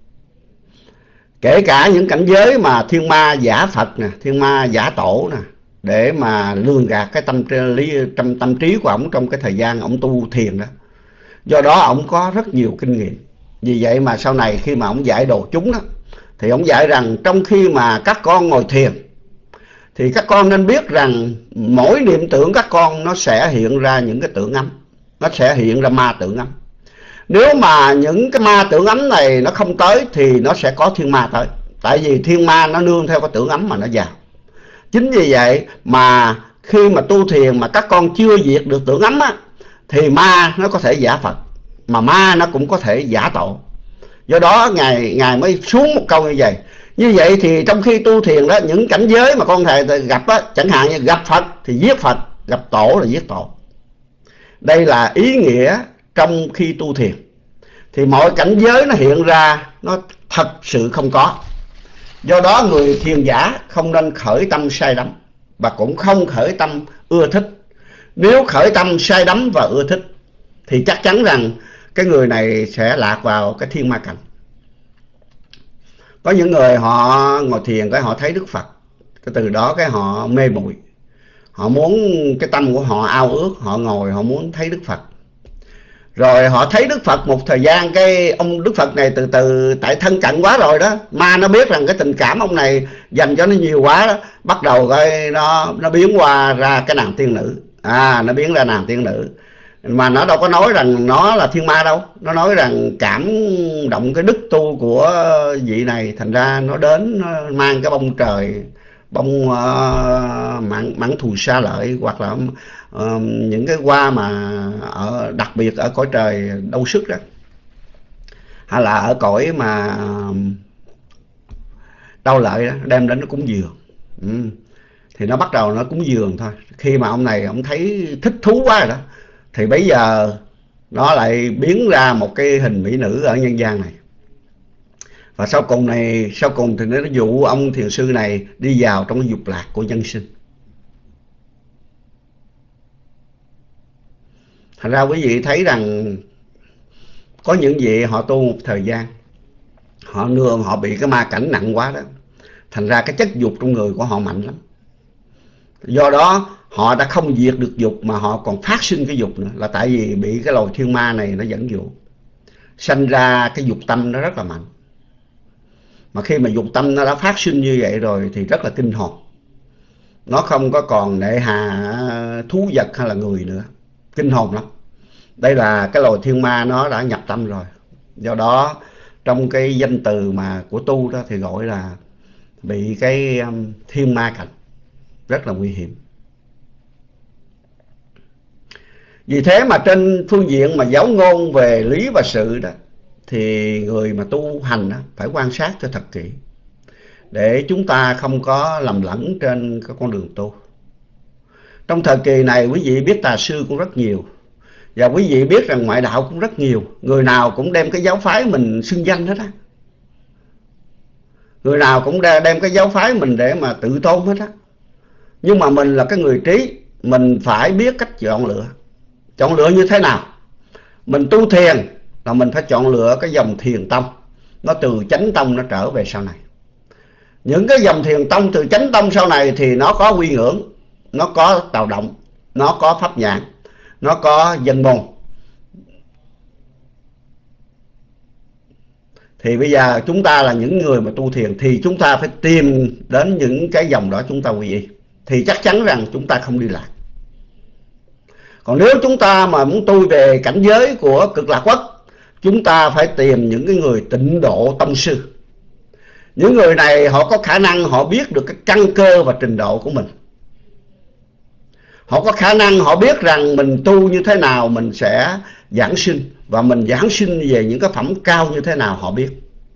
Kể cả những cảnh giới mà thiên ma giả Phật nè, thiên ma giả tổ nè, để mà lường gạt cái tâm lý trong tâm trí của ông trong cái thời gian ông tu thiền đó. Do đó ông có rất nhiều kinh nghiệm. Vì vậy mà sau này khi mà ông dạy đồ chúng đó, thì ông dạy rằng trong khi mà các con ngồi thiền thì các con nên biết rằng mỗi niệm tưởng các con nó sẽ hiện ra những cái tưởng ấm, nó sẽ hiện ra ma tưởng ấm. Nếu mà những cái ma tưởng ấm này nó không tới thì nó sẽ có thiên ma tới. Tại vì thiên ma nó nương theo cái tưởng ấm mà nó vào. Chính vì vậy mà khi mà tu thiền mà các con chưa diệt được tưởng ấm á, thì ma nó có thể giả Phật, mà ma nó cũng có thể giả tổ. Do đó Ngài, Ngài mới xuống một câu như vậy. Như vậy thì trong khi tu thiền đó, những cảnh giới mà con thầy gặp á, chẳng hạn như gặp Phật thì giết Phật, gặp tổ là giết tổ. Đây là ý nghĩa trong khi tu thiền. Thì mọi cảnh giới nó hiện ra nó thật sự không có. Do đó người thiền giả không nên khởi tâm sai đắm, và cũng không khởi tâm ưa thích. Nếu khởi tâm sai đắm và ưa thích thì chắc chắn rằng cái người này sẽ lạc vào cái thiên ma cảnh. Có những người họ ngồi thiền cái họ thấy Đức Phật, cái từ đó cái họ mê muội. Họ muốn, cái tâm của họ ao ước, họ ngồi họ muốn thấy Đức Phật. Rồi họ thấy Đức Phật một thời gian, cái ông Đức Phật này từ từ, tại thân cận quá rồi đó, ma nó biết rằng cái tình cảm ông này dành cho nó nhiều quá đó, bắt đầu cái nó nó biến qua ra cái nàng tiên nữ. À, nó biến ra nàng tiên nữ. Mà nó đâu có nói rằng nó là thiên ma đâu. Nó nói rằng cảm động cái đức tu của vị này, thành ra nó đến nó mang cái bông trời, bông uh, mãn, mãn thù sa lợi, hoặc là uh, những cái hoa mà ở, đặc biệt ở cõi trời đâu sức đó, hay là ở cõi mà đau lợi đó, đem đến nó cúng dường. Ừ. Thì nó bắt đầu nó cúng dường thôi. Khi mà ông này ông thấy thích thú quá rồi đó, thì bây giờ nó lại biến ra một cái hình mỹ nữ ở nhân gian này. Và sau cùng này, sau cùng thì nó dụ ông thiền sư này đi vào trong cái dục lạc của nhân sinh. Thành ra quý vị thấy rằng có những vị họ tu một thời gian, họ nương, họ bị cái ma cảnh nặng quá đó, thành ra cái chất dục trong người của họ mạnh lắm. Do đó họ đã không diệt được dục mà họ còn phát sinh cái dục nữa, là tại vì bị cái loài thiên ma này nó dẫn dụ, sanh ra cái dục tâm nó rất là mạnh. Mà khi mà dục tâm nó đã phát sinh như vậy rồi thì rất là kinh hồn. Nó không có còn nệ hà thú vật hay là người nữa, kinh hồn lắm. Đây là cái loài thiên ma nó đã nhập tâm rồi. Do đó trong cái danh từ mà của tu đó thì gọi là bị cái thiên ma cảnh, rất là nguy hiểm. Vì thế mà trên phương diện mà giáo ngôn về lý và sự đó, thì người mà tu hành đó, phải quan sát cho thật kỹ, để chúng ta không có lầm lẫn trên cái con đường tu. Trong thời kỳ này quý vị biết tà sư cũng rất nhiều, và quý vị biết rằng ngoại đạo cũng rất nhiều. Người nào cũng đem cái giáo phái mình xưng danh hết á. Người nào cũng đem cái giáo phái mình để mà tự tôn hết á. Nhưng mà mình là cái người trí, mình phải biết cách chọn lựa. Chọn lựa như thế nào? Mình tu thiền là mình phải chọn lựa cái dòng thiền tông, nó từ chánh tông nó trở về sau này. Những cái dòng thiền tông từ chánh tông sau này thì nó có quy ngưỡng, nó có tào động, nó có pháp nhãn, nó có danh môn. Thì bây giờ chúng ta là những người mà tu thiền thì chúng ta phải tìm đến những cái dòng đó chúng ta quy y, thì chắc chắn rằng chúng ta không đi lạc. Còn nếu chúng ta mà muốn tu về cảnh giới của Cực Lạc Quốc, chúng ta phải tìm những cái người tịnh độ tông sư. Những người này họ có khả năng, họ biết được cái căn cơ và trình độ của mình. Họ có khả năng, họ biết rằng mình tu như thế nào mình sẽ giảng sinh, và mình giảng sinh về những cái phẩm cao như thế nào họ biết.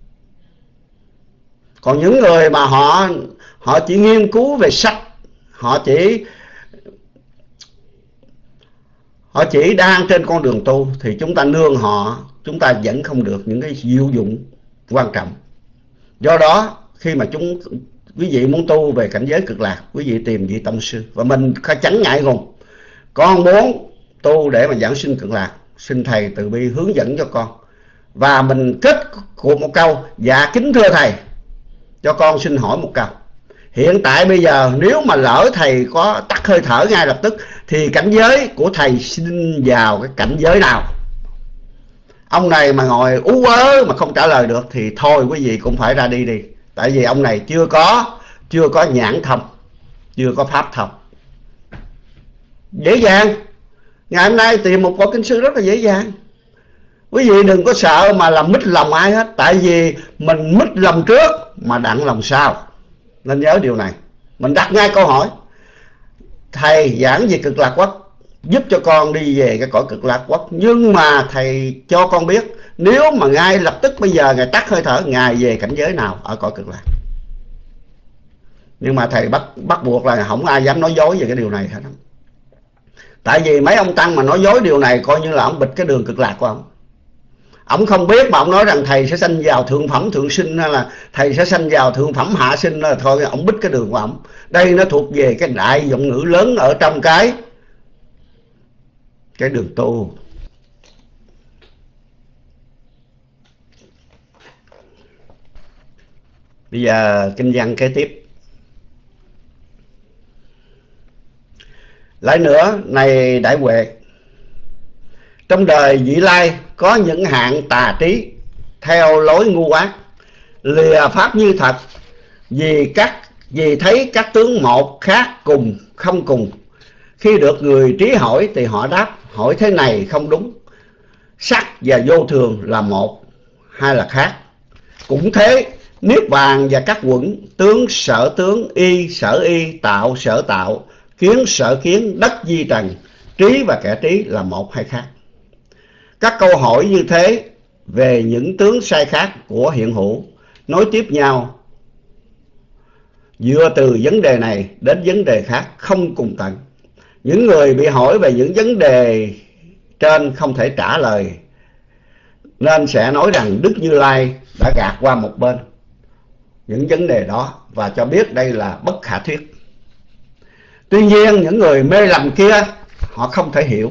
Còn những người mà họ họ chỉ nghiên cứu về sách, họ chỉ họ chỉ đang trên con đường tu, thì chúng ta nương họ, chúng ta vẫn không được những cái diệu dụng quan trọng. Do đó khi mà chúng quý vị muốn tu về cảnh giới Cực Lạc, quý vị tìm vị tông sư, và mình chẳng ngại ngùng. Con muốn tu để mà giảng sinh Cực Lạc, xin thầy từ bi hướng dẫn cho con. Và mình kết cuộc một câu: dạ kính thưa thầy, cho con xin hỏi một câu. Hiện tại bây giờ nếu mà lỡ thầy có tắt hơi thở ngay lập tức, thì cảnh giới của thầy xin vào cái cảnh giới nào? Ông này mà ngồi ú ớ mà không trả lời được thì thôi quý vị cũng phải ra đi đi. Tại vì ông này chưa có chưa có nhãn thông, chưa có pháp thông. Dễ dàng. Ngày hôm nay tìm một bộ kinh sư rất là dễ dàng. Quý vị đừng có sợ mà làm mít lòng ai hết. Tại vì mình mít lòng trước mà đặng lòng sau. Nên nhớ điều này. Mình đặt ngay câu hỏi: thầy giảng về Cực Lạc Quốc, giúp cho con đi về cái cõi Cực Lạc Quốc, nhưng mà thầy cho con biết, nếu mà ngay lập tức bây giờ ngài tắt hơi thở, ngài về cảnh giới nào ở cõi Cực Lạc? Nhưng mà thầy bắt bắt buộc là không ai dám nói dối về cái điều này hết. Tại vì mấy ông tăng mà nói dối điều này coi như là ông bịt cái đường Cực Lạc của ông. Ông không biết mà ông nói rằng thầy sẽ sanh vào thượng phẩm thượng sinh, hay là thầy sẽ sanh vào thượng phẩm hạ sinh, là thôi ông bít cái đường của ông. Đây nó thuộc về cái đại giọng ngữ lớn ở trong cái cái đường tu. Bây giờ kinh văn kế tiếp. Lại nữa, này Đại Huệ, trong đời vị lai có những hạng tà trí theo lối ngu ác, lìa pháp như thật, vì các vì thấy các tướng một khác cùng không cùng. Khi được người trí hỏi thì họ đáp: hỏi thế này không đúng. Sắc và vô thường là một hay là khác? Cũng thế, niết bàn và các quẩn, tướng sở tướng, y sở y, tạo sở tạo, kiến sở kiến, đất di trần, trí và kẻ trí là một hay khác? Các câu hỏi như thế về những tướng sai khác của hiện hữu nối tiếp nhau, dựa từ vấn đề này đến vấn đề khác không cùng tận. Những người bị hỏi về những vấn đề trên không thể trả lời, nên sẽ nói rằng Đức Như Lai đã gạt qua một bên những vấn đề đó và cho biết đây là bất khả thuyết. Tuy nhiên những người mê lầm kia họ không thể hiểu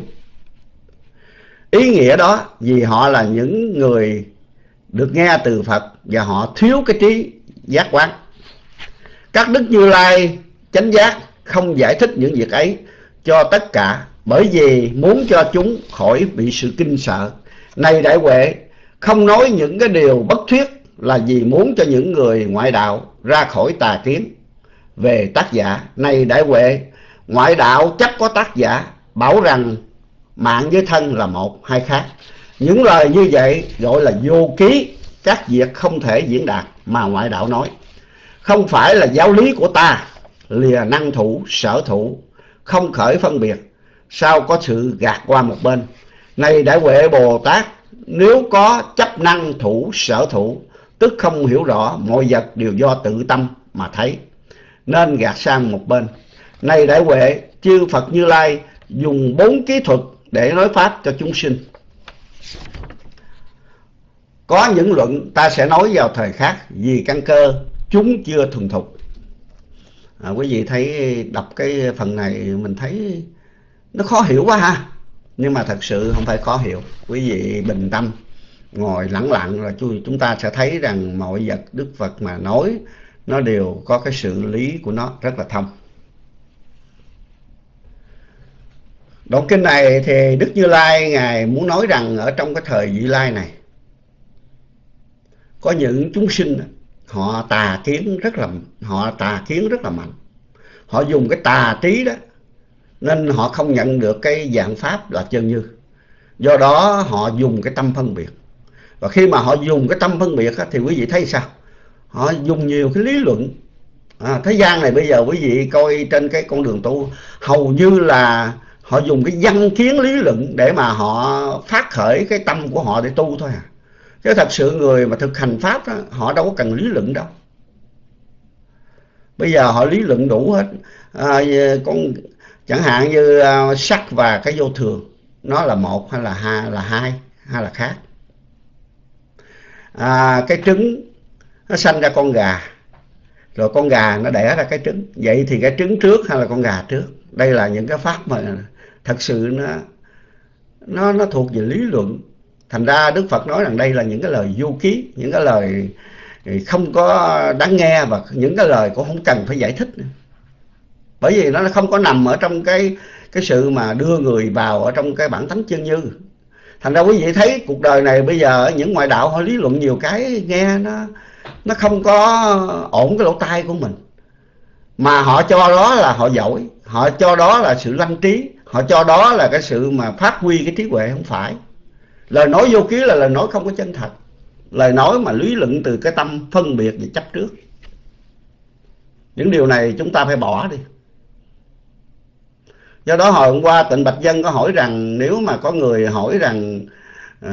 ý nghĩa đó, vì họ là những người được nghe từ Phật và họ thiếu cái trí giác quán. Các Đức Như Lai chánh giác không giải thích những việc ấy cho tất cả, bởi vì muốn cho chúng khỏi bị sự kinh sợ. Này Đại Huệ, không nói những cái điều bất thuyết là vì muốn cho những người ngoại đạo ra khỏi tà kiến về tác giả. Này Đại Huệ, ngoại đạo chắc có tác giả bảo rằng mạng với thân là một hay khác. Những lời như vậy gọi là vô ký, các việc không thể diễn đạt mà ngoại đạo nói. Không phải là giáo lý của ta, lìa năng thủ, sở thủ, không khởi phân biệt, sao có sự gạt qua một bên. Này Đại Huệ Bồ Tát, nếu có chấp năng thủ, sở thủ, tức không hiểu rõ mọi vật đều do tự tâm mà thấy, nên gạt sang một bên. Này Đại Huệ, chư Phật Như Lai dùng bốn kỹ thuật để nói pháp cho chúng sinh. Có những luận ta sẽ nói vào thời khác, vì căn cơ chúng chưa thuần thục. À, quý vị thấy đọc cái phần này mình thấy nó khó hiểu quá ha. Nhưng mà thật sự không phải khó hiểu. Quý vị bình tâm ngồi lặng lặng rồi chúng ta sẽ thấy rằng mọi vật Đức Phật mà nói nó đều có cái sự lý của nó rất là thông. Đoạn kinh này thì Đức Như Lai Ngài muốn nói rằng ở trong cái thời vị lai này có những chúng sinh họ tà kiến rất là họ tà kiến rất là mạnh. Họ dùng cái tà trí đó nên họ không nhận được cái dạng pháp là chân như. Do đó họ dùng cái tâm phân biệt. Và khi mà họ dùng cái tâm phân biệt á, thì quý vị thấy sao? Họ dùng nhiều cái lý luận. À, thế gian này bây giờ quý vị coi trên cái con đường tu, hầu như là họ dùng cái văn kiến lý luận để mà họ phát khởi cái tâm của họ để tu thôi à. Chứ thật sự người mà thực hành pháp đó, họ đâu có cần lý luận đâu. Bây giờ họ lý luận đủ hết. À, con chẳng hạn như uh, sắc và cái vô thường, nó là một hay là hai, là hai hay là khác. À, cái trứng nó sanh ra con gà, rồi con gà nó đẻ ra cái trứng. Vậy thì cái trứng trước hay là con gà trước? Đây là những cái pháp mà thật sự nó nó nó thuộc về lý luận. Thành ra Đức Phật nói rằng đây là những cái lời vô ký, những cái lời không có đáng nghe, và những cái lời cũng không cần phải giải thích nữa. Bởi vì nó không có nằm ở trong cái cái sự mà đưa người vào ở trong cái bản tánh chân như. Thành ra quý vị thấy cuộc đời này bây giờ những ngoại đạo họ lý luận nhiều cái nghe nó nó không có ổn cái lỗ tai của mình, mà họ cho đó là họ giỏi, họ cho đó là sự lanh trí, họ cho đó là cái sự mà phát huy cái trí huệ. Không phải. Lời nói vô ký là lời nói không có chân thật, lời nói mà lý luận từ cái tâm phân biệt và chấp trước. Những điều này chúng ta phải bỏ đi. Do đó hồi hôm qua Tịnh Bạch Dân có hỏi rằng, nếu mà có người hỏi rằng uh,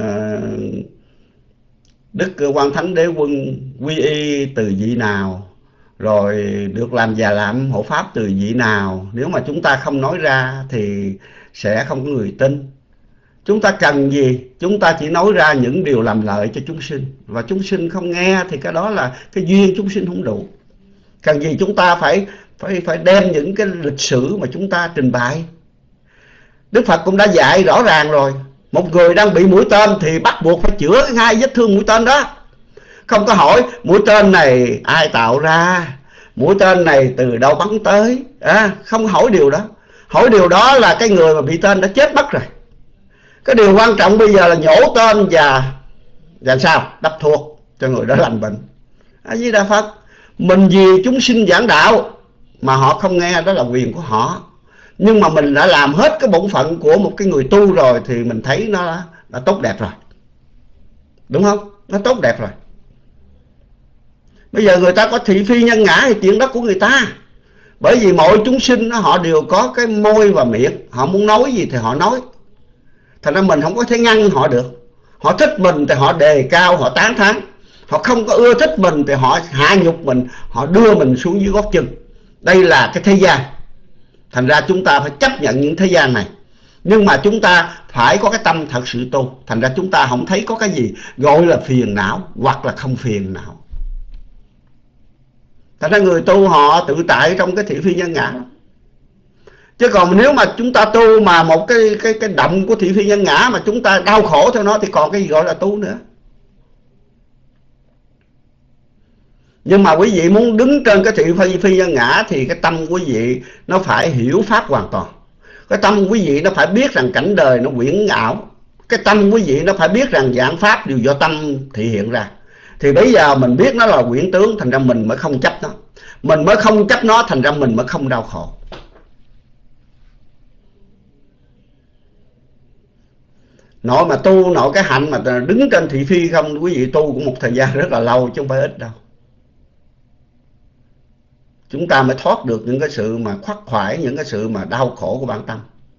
Đức Quan Thánh Đế Quân quy y từ vị nào, rồi được làm Già Lam hộ pháp từ vị nào, nếu mà chúng ta không nói ra thì sẽ không có người tin. Chúng ta cần gì? Chúng ta chỉ nói ra những điều làm lợi cho chúng sinh, và chúng sinh không nghe thì cái đó là cái duyên chúng sinh không đủ. Cần gì chúng ta phải phải phải đem những cái lịch sử mà chúng ta trình bày. Đức Phật cũng đã dạy rõ ràng rồi. Một người đang bị mũi tên thì bắt buộc phải chữa ngay vết thương mũi tên đó. Không có hỏi mũi tên này ai tạo ra, mũi tên này từ đâu bắn tới, à, không hỏi điều đó. Hỏi điều đó là cái người mà bị tên đã chết mất rồi. Cái điều quan trọng bây giờ là nhổ tên và làm sao đắp thuốc cho người đó lành bệnh. A Di Đà Phật. Mình vì chúng sinh giảng đạo mà họ không nghe, đó là quyền của họ. Nhưng mà mình đã làm hết cái bổn phận của một cái người tu rồi thì mình thấy nó đã, đã tốt đẹp rồi. Đúng không? Nó tốt đẹp rồi. Bây giờ người ta có thị phi nhân ngã thì chuyện đó của người ta. Bởi vì mọi chúng sinh họ đều có cái môi và miệng, họ muốn nói gì thì họ nói. Thành ra mình không có thể ngăn họ được. Họ thích mình thì họ đề cao, họ tán thán. Họ không có ưa thích mình thì họ hạ nhục mình, họ đưa mình xuống dưới gót chân. Đây là cái thế gian. Thành ra chúng ta phải chấp nhận những thế gian này. Nhưng mà chúng ta phải có cái tâm thật sự tu. Thành ra chúng ta không thấy có cái gì gọi là phiền não hoặc là không phiền não. Thành ra người tu họ tự tại trong cái thị phi nhân ngã. Chứ còn nếu mà chúng ta tu mà một cái cái cái động của thị phi nhân ngã mà chúng ta đau khổ theo nó thì còn cái gì gọi là tu nữa. Nhưng mà quý vị muốn đứng trên cái thị phi, phi nhân ngã thì cái tâm quý vị nó phải hiểu pháp hoàn toàn. Cái tâm quý vị nó phải biết rằng cảnh đời nó quyển ảo. Cái tâm quý vị nó phải biết rằng dạng pháp đều do tâm thị hiện ra. Thì bây giờ mình biết nó là quyển tướng, thành ra mình mới không chấp nó. Mình mới không chấp nó, thành ra mình mới không đau khổ. Nội mà tu, nội cái hạnh mà đứng trên thị phi không, quý vị tu cũng một thời gian rất là lâu chứ không phải ít đâu. Chúng ta mới thoát được những cái sự mà khoắt khoải, những cái sự mà đau khổ của bản tâm.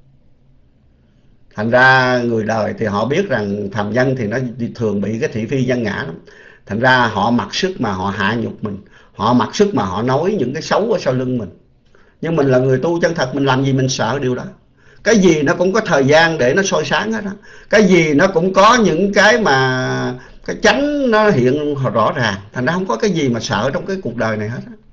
Thành ra người đời thì họ biết rằng phàm nhân thì nó thường bị cái thị phi nhân ngã lắm. Thành ra họ mặc sức mà họ hạ nhục mình, họ mặc sức mà họ nói những cái xấu ở sau lưng mình. Nhưng mình là người tu chân thật, mình làm gì mình sợ điều đó. Cái gì nó cũng có thời gian để nó soi sáng hết đó. Cái gì nó cũng có những cái mà cái chánh nó hiện rõ ràng. Thành ra không có cái gì mà sợ trong cái cuộc đời này hết đó.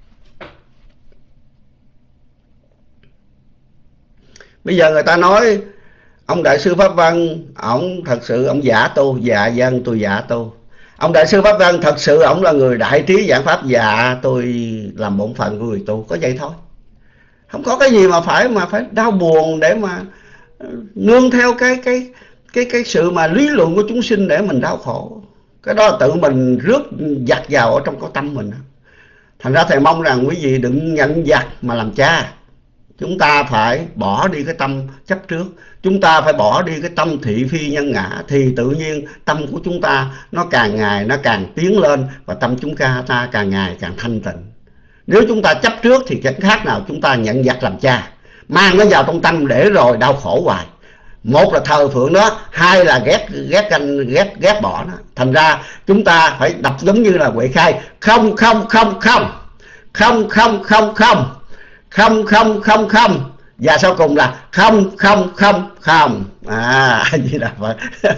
Bây giờ người ta nói ông Đại sư Pháp Vân, ông thật sự ông giả tu. Dạ dân tôi giả tu. Ông Đại sư Pháp Vân thật sự ông là người đại trí giảng pháp. Dạ tôi làm bổn phận của người tu. Có vậy thôi. Không có cái gì mà phải mà phải đau buồn để mà nương theo cái cái cái cái sự mà lý luận của chúng sinh để mình đau khổ. Cái đó là tự mình rước giặt vào ở trong cái tâm mình. Thành ra thầy mong rằng quý vị đừng nhận giặt mà làm cha. Chúng ta phải bỏ đi cái tâm chấp trước, chúng ta phải bỏ đi cái tâm thị phi nhân ngã, thì tự nhiên tâm của chúng ta nó càng ngày nó càng tiến lên, và tâm chúng ta, ta càng ngày càng thanh tịnh. Nếu chúng ta chấp trước thì chẳng khác nào chúng ta nhận giặc làm cha, mang nó vào trong tâm để rồi đau khổ hoài. Một là thờ phượng nó, hai là ghét ghét canh ghét ghét bỏ nó. Thành ra chúng ta phải đọc giống như là Huệ Khai: không không không không không không không không không không không không, và sau cùng là không không không không. À, gì là Phật.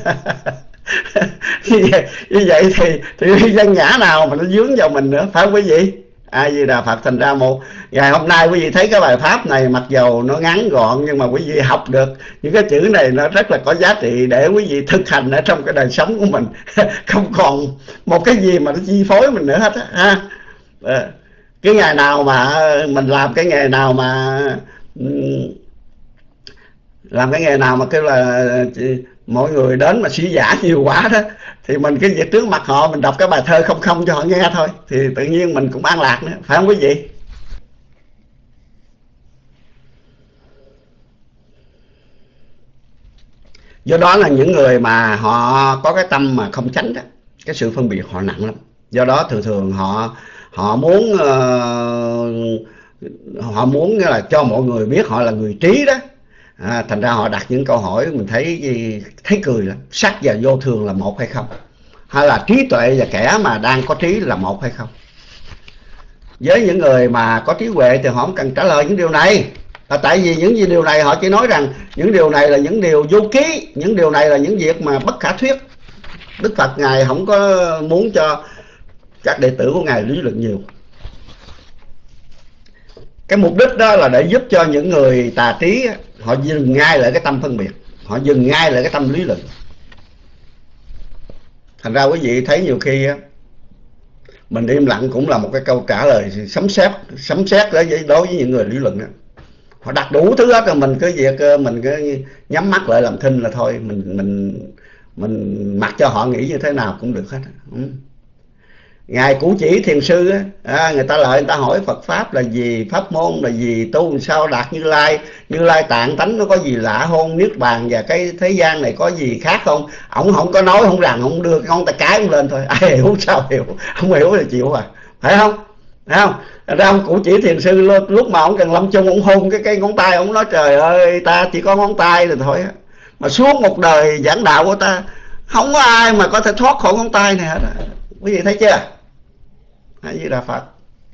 như vậy, như vậy thì thì dân ngã nào mà nó dướng vào mình nữa, phải không quý vị? A Di Đà Phật. Thành ra một ngày hôm nay quý vị thấy cái bài pháp này mặc dầu nó ngắn gọn, nhưng mà quý vị học được những cái chữ này nó rất là có giá trị để quý vị thực hành ở trong cái đời sống của mình. Không còn một cái gì mà nó chi phối mình nữa hết á ha. À, cái ngày nào mà mình làm cái nghề nào mà làm cái nghề nào mà kêu là mọi người đến mà sĩ giả nhiều quá đó, thì mình cái việc trước mặt họ mình đọc cái bài thơ không không cho họ nghe thôi, thì tự nhiên mình cũng an lạc nữa, phải không quý vị? Do đó là những người mà họ có cái tâm mà không chánh đó, cái sự phân biệt họ nặng lắm. Do đó thường thường họ họ muốn uh, họ muốn là cho mọi người biết họ là người trí đó. À, thành ra họ đặt những câu hỏi mình thấy thấy cười lắm. Sắc và vô thường là một hay không? Hay là trí tuệ và kẻ mà đang có trí là một hay không? Với những người mà có trí huệ thì họ không cần trả lời những điều này. Là tại vì những điều này họ chỉ nói rằng những điều này là những điều vô ký, những điều này là những việc mà bất khả thuyết. Đức Phật Ngài không có muốn cho các đệ tử của Ngài lý luận nhiều. Cái mục đích đó là để giúp cho những người tà trí họ dừng ngay lại cái tâm phân biệt, họ dừng ngay lại cái tâm lý luận. Thành ra quý vị thấy nhiều khi mình im lặng cũng là một cái câu trả lời sấm sét, sấm sét đối với đối với những người lý luận đó. Họ đặt đủ thứ hết rồi, mình cứ việc mình cứ nhắm mắt lại làm thinh là thôi, mình mình mình mặc cho họ nghĩ như thế nào cũng được hết. Ừ. Ngài Củ Chỉ Thiền Sư á, à, người ta lại người ta hỏi Phật pháp là gì, pháp môn là gì, tu sao đạt Như Lai, Như Lai tạng tánh nó có gì lạ không, niết bàn và cái thế gian này có gì khác không? Ông không có nói, không rằng, không đưa cái ngón tay cái ông lên thôi, ai hiểu sao hiểu, không hiểu thì chịu à, phải không? Phải không? Ra ông Củ Chỉ Thiền Sư lúc mà ông cần lâm chung ông hôn cái cái ngón tay, ông nói trời ơi ta chỉ có ngón tay rồi thôi á, mà suốt một đời giảng đạo của ta không có ai mà có thể thoát khỏi ngón tay này hết. Quý vị thấy chưa? A Di Đà Phật.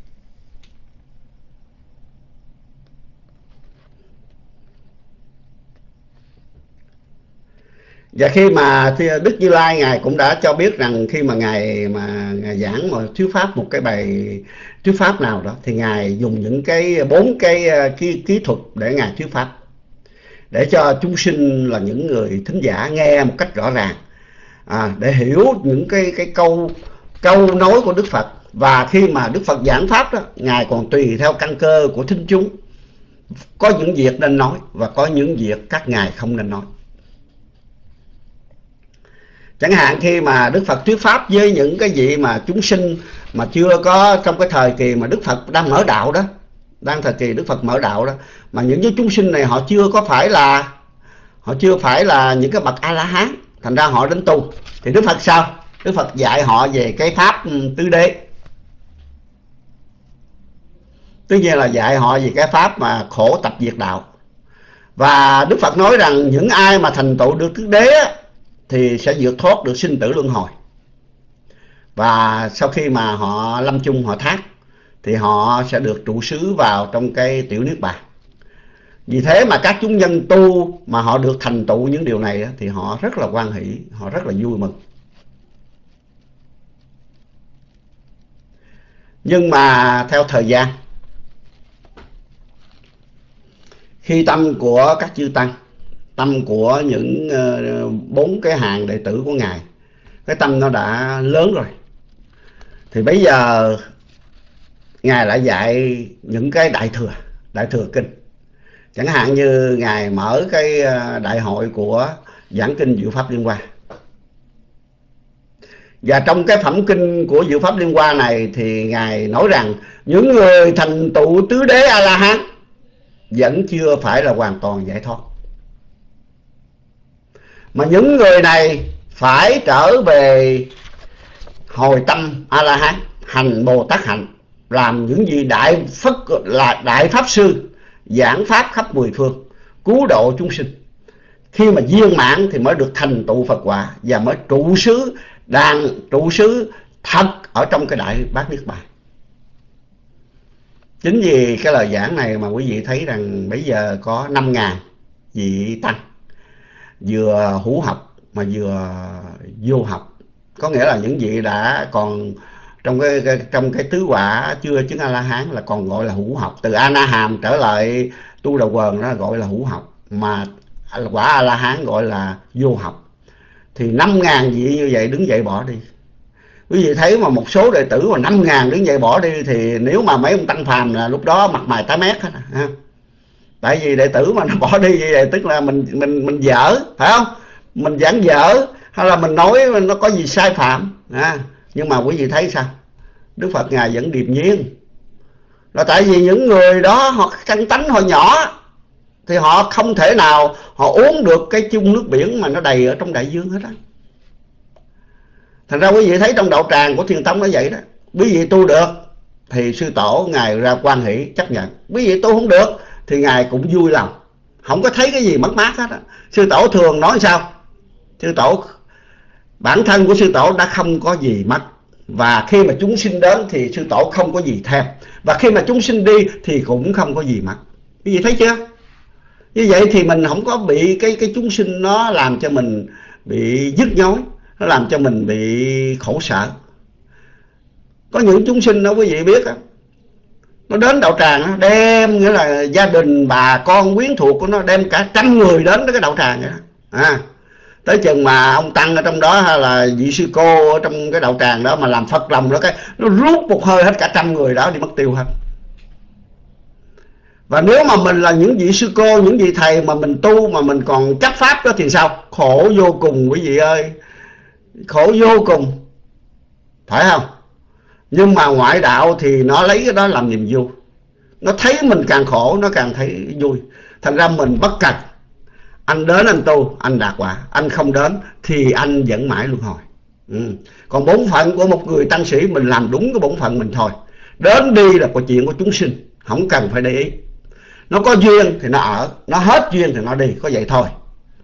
Và khi mà Đức Như Lai Ngài cũng đã cho biết rằng khi mà Ngài mà Ngài giảng mà thuyết pháp một cái bài thuyết pháp nào đó, thì Ngài dùng những cái bốn cái kỹ, kỹ thuật để Ngài thuyết pháp, để cho chúng sinh là những người thính giả nghe một cách rõ ràng, à, để hiểu những cái cái câu câu nói của Đức Phật. Và khi mà Đức Phật giảng pháp đó, Ngài còn tùy theo căn cơ của thính chúng, có những việc nên nói và có những việc các Ngài không nên nói. Chẳng hạn khi mà Đức Phật thuyết pháp với những cái vị mà chúng sinh mà chưa có trong cái thời kỳ mà Đức Phật đang mở đạo đó, đang thời kỳ Đức Phật mở đạo đó, mà những cái chúng sinh này họ chưa có phải là họ chưa phải là những cái bậc A-la-hán, thành ra họ đến tu, thì Đức Phật sao? Đức Phật dạy họ về cái pháp tứ đế. Tất nhiên là dạy họ về cái pháp mà khổ tập diệt đạo. Và Đức Phật nói rằng những ai mà thành tựu được tứ đế á, thì sẽ vượt thoát được sinh tử luân hồi. Và sau khi mà họ lâm chung họ thác, thì họ sẽ được trụ xứ vào trong cái tiểu niết bàn. Vì thế mà các chúng nhân tu mà họ được thành tựu những điều này á, thì họ rất là hoan hỷ, họ rất là vui mừng. Nhưng mà theo thời gian, khi tâm của các chư tăng, tâm của những bốn uh, cái hàng đệ tử của Ngài, cái tâm nó đã lớn rồi, thì bây giờ Ngài lại dạy những cái đại thừa, đại thừa kinh. Chẳng hạn như Ngài mở cái đại hội của giảng kinh Diệu Pháp Liên Hoa. Và trong cái phẩm kinh của Diệu Pháp Liên Hoa này thì Ngài nói rằng những người thành tựu tứ đế A-la-hán vẫn chưa phải là hoàn toàn giải thoát. Mà những người này phải trở về hồi tâm A-la-hán, hành Bồ Tát hạnh, làm những gì đại phất là đại pháp sư, giảng pháp khắp mười phương, cứu độ chúng sinh. Khi mà viên mãn thì mới được thành tựu Phật quả và mới trụ xứ đàn trụ xứ thật ở trong cái đại bát niết bàn. Chính vì cái lời giảng này mà quý vị thấy rằng bây giờ có năm ngàn vị tăng, vừa hữu học mà vừa vô học. Có nghĩa là những vị đã còn trong cái, cái trong cái tứ quả chưa chứng A-la-hán là còn gọi là hữu học. Từ A-na-hàm trở lại tu đầu quần đó gọi là hữu học, mà quả A-la-hán gọi là vô học. Thì năm ngàn vị như vậy đứng dậy bỏ đi. Quý vị thấy mà một số đệ tử mà năm ngàn đứng dậy bỏ đi thì nếu mà mấy ông tăng phàm là lúc đó mặt mày tái mét hết ha. Tại vì đệ tử mà nó bỏ đi như vậy tức là mình mình mình dở, phải không? Mình giảng dở hay là mình nói nó có gì sai phạm à. Nhưng mà quý vị thấy sao? Đức Phật Ngài vẫn điềm nhiên. Là tại vì những người đó họ căn tánh họ nhỏ thì họ không thể nào họ uống được cái chung nước biển mà nó đầy ở trong đại dương hết á. Thành ra quý vị thấy trong đạo tràng của Thiền Tông nó vậy đó. Quý vị tu được thì sư tổ Ngài ra quan hỷ chấp nhận. Quý vị tu không được thì Ngài cũng vui lòng, không có thấy cái gì mất mát hết á. Sư tổ thường nói sao? Sư tổ, bản thân của sư tổ đã không có gì mất, và khi mà chúng sinh đến thì sư tổ không có gì thêm, và khi mà chúng sinh đi thì cũng không có gì mất. Quý vị thấy chưa? Như vậy thì mình không có bị cái cái chúng sinh nó làm cho mình bị nhức nhối, nó làm cho mình bị khổ sở. Có những chúng sinh đó quý vị biết đó, nó đến đạo tràng đó, đem nghĩa là gia đình bà con quyến thuộc của nó đem cả trăm người đến cái đạo tràng vậy đó. À, tới chừng mà ông tăng ở trong đó hay là vị sư cô ở trong cái đạo tràng đó mà làm phật lòng đó, cái nó rút một hơi hết cả trăm người đó đi mất tiêu hết. Và nếu mà mình là những vị sư cô, những vị thầy mà mình tu mà mình còn chấp pháp đó thì sao? Khổ vô cùng quý vị ơi, khổ vô cùng, phải không? Nhưng mà ngoại đạo thì nó lấy cái đó làm niềm vui. Nó thấy mình càng khổ nó càng thấy vui. Thành ra mình bất cần. Anh đến anh tu, anh đạt quả. Anh không đến thì anh vẫn mãi luân hồi. ừ. Còn bổn phận của một người tăng sĩ, mình làm đúng cái bổn phận mình thôi. Đến đi là có chuyện của chúng sinh, không cần phải để ý. Nó có duyên thì nó ở, nó hết duyên thì nó đi, có vậy thôi.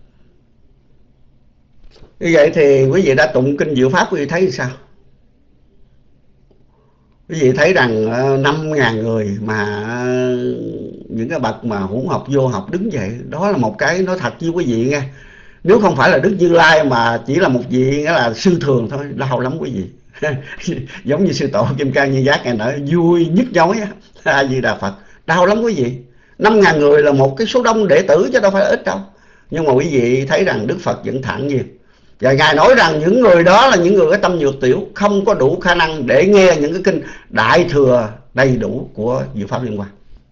Như vậy thì quý vị đã tụng kinh Diệu Pháp, quý vị thấy sao? Quý vị thấy rằng năm ngàn người mà những cái bậc mà hữu học vô học đứng vậy, đó là một cái nói thật với quý vị nghe. Nếu không phải là Đức Như Lai mà chỉ là một vị nghĩa là sư thường thôi, đau lắm quý vị. Giống như sư tổ Kim Cang Như Giác Ngài nói vui nhức nhối á, A Di Đà Phật, đau lắm quý vị. Năm ngàn người là một cái số đông đệ tử chứ đâu phải là ít đâu. Nhưng mà quý vị thấy rằng Đức Phật vẫn thản nhiên. Và Ngài nói rằng những người đó là những người có tâm nhược tiểu, không có đủ khả năng để nghe những cái kinh đại thừa đầy đủ của Diệu Pháp Liên Hoa.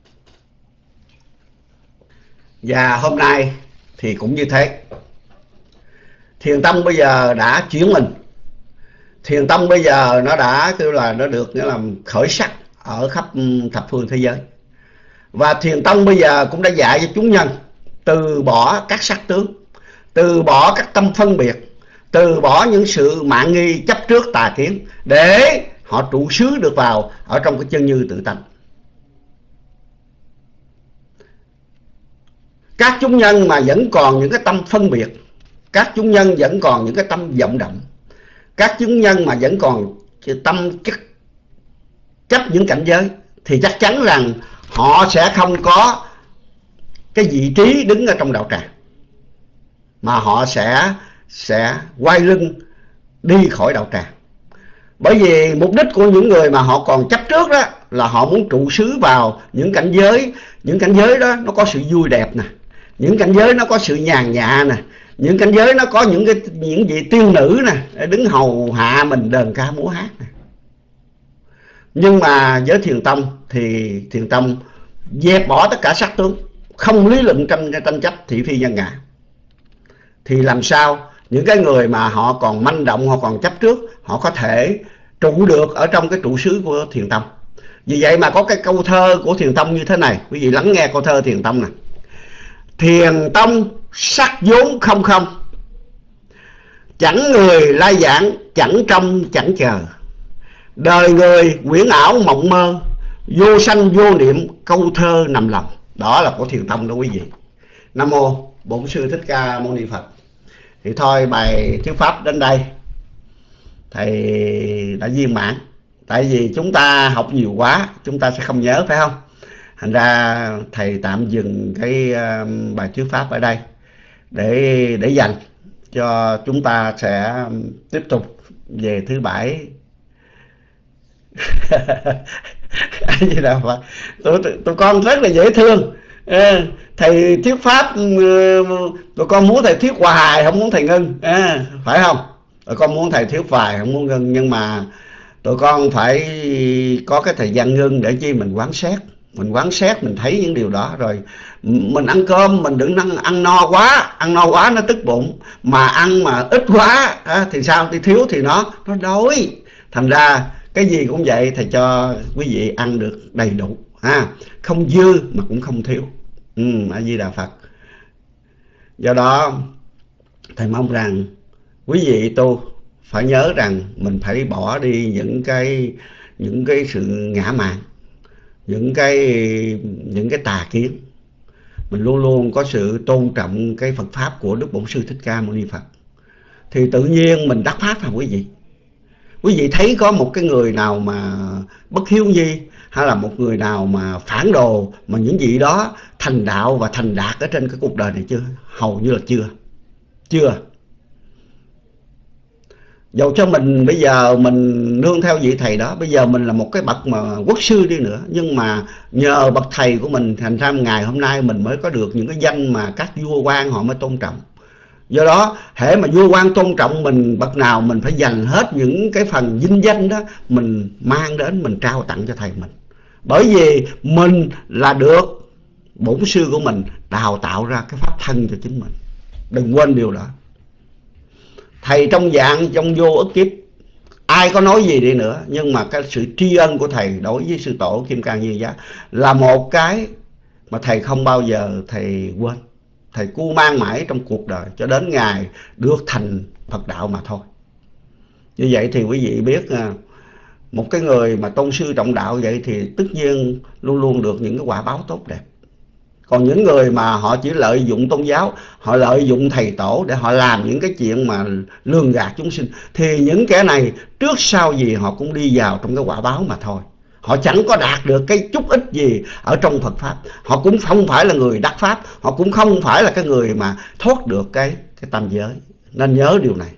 Và hôm nay thì cũng như thế. Thiền Tông bây giờ đã chuyển mình. Thiền Tông bây giờ nó đã kêu là nó được nghĩa là khởi sắc ở khắp thập phương thế giới. Và Thiền Tông bây giờ cũng đã dạy cho chúng nhân từ bỏ các sắc tướng, từ bỏ các tâm phân biệt, từ bỏ những sự mạn nghi chấp trước tà kiến, để họ trụ xứ được vào ở trong cái chân như tự tánh. Các chúng nhân mà vẫn còn những cái tâm phân biệt, các chúng nhân vẫn còn những cái tâm vọng động, các chúng nhân mà vẫn còn tâm chấp, chấp những cảnh giới, thì chắc chắn rằng họ sẽ không có cái vị trí đứng ở trong đạo tràng, mà họ sẽ sẽ quay lưng đi khỏi đạo tràng. Bởi vì mục đích của những người mà họ còn chấp trước đó là họ muốn trụ xứ vào những cảnh giới, những cảnh giới đó nó có sự vui đẹp nè, những cảnh giới nó có sự nhàn nhã nè, những cảnh giới nó có những cái những vị tiên nữ nè đứng hầu hạ mình đờn ca múa hát nè. Nhưng mà với Thiền Tông thì Thiền Tông dẹp bỏ tất cả sắc tướng, không lý luận tranh tranh chấp thị phi nhân ngã. Thì làm sao những cái người mà họ còn manh động, họ còn chấp trước, họ có thể trụ được ở trong cái trụ xứ của Thiền Tông. Vì vậy mà có cái câu thơ của Thiền Tông như thế này, quý vị lắng nghe câu thơ Thiền Tông này. Thiền Tông sắc vốn không không, chẳng người lai giảng, chẳng trông chẳng chờ. Đời người quyển ảo mộng mơ, vô sanh vô niệm, câu thơ nằm lòng. Đó là của Thiền Tông đó quý vị. Nam mô Bổn Sư Thích Ca Mâu Ni Phật. Thì thôi, bài thuyết pháp đến đây thầy đã viên mãn. Tại vì chúng ta học nhiều quá, chúng ta sẽ không nhớ, phải không? Thành ra thầy tạm dừng cái bài thuyết pháp ở đây để để dành cho chúng ta sẽ tiếp tục về thứ bảy. Gì đâu mà tụi, tụi con rất là dễ thương. Thầy thuyết pháp tụi con muốn thầy thuyết hoài, không muốn thầy ngưng, phải không? Tụi con muốn thầy thuyết hoài, không muốn ngưng. Nhưng mà tụi con phải có cái thời gian ngưng để chi mình quán xét. Mình quán xét, mình thấy những điều đó. Rồi mình ăn cơm, mình đừng ăn, ăn no quá. Ăn no quá nó tức bụng. Mà ăn mà ít quá á, thì sao? Thì thiếu thì nó nó đói. Thành ra cái gì cũng vậy, thầy cho quý vị ăn được đầy đủ, ha, không dư mà cũng không thiếu. Ừ, A Di Đà Phật. Do đó thầy mong rằng quý vị tu phải nhớ rằng mình phải bỏ đi những cái những cái sự ngã mạn, những cái những cái tà kiến. Mình luôn luôn có sự tôn trọng cái Phật pháp của Đức Bổn Sư Thích Ca Mâu Ni Phật, thì tự nhiên mình đắc pháp hả quý vị? Quý vị thấy có một cái người nào mà bất hiếu nhi, hay là một người nào mà phản đồ, mà những gì đó thành đạo và thành đạt ở trên cái cuộc đời này chưa? Hầu như là chưa. Chưa. Dầu cho mình bây giờ mình nương theo vị thầy đó, bây giờ mình là một cái bậc mà quốc sư đi nữa, nhưng mà nhờ bậc thầy của mình, thành ra ngày hôm nay mình mới có được những cái danh mà các vua quan họ mới tôn trọng. Do đó hễ mà vua quan tôn trọng mình bậc nào, mình phải dành hết những cái phần vinh danh đó, mình mang đến mình trao tặng cho thầy mình. Bởi vì mình là được bổn sư của mình đào tạo ra cái pháp thân cho chính mình. Đừng quên điều đó. Thầy trong dạng trong vô ức kiếp, ai có nói gì đi nữa, nhưng mà cái sự tri ân của thầy đối với sư tổ Kim Cang Viên Giác là một cái mà thầy không bao giờ thầy quên. Thầy cu mang mãi trong cuộc đời cho đến ngày được thành Phật đạo mà thôi. Như vậy thì quý vị biết, một cái người mà tôn sư trọng đạo vậy thì tất nhiên luôn luôn được những cái quả báo tốt đẹp. Còn những người mà họ chỉ lợi dụng tôn giáo, họ lợi dụng thầy tổ để họ làm những cái chuyện mà lường gạt chúng sinh, thì những kẻ này trước sau gì họ cũng đi vào trong cái quả báo mà thôi. Họ chẳng có đạt được cái chút ít gì ở trong Phật Pháp. Họ cũng không phải là người đắc Pháp. Họ cũng không phải là cái người mà thoát được cái, cái tam giới. Nên nhớ điều này.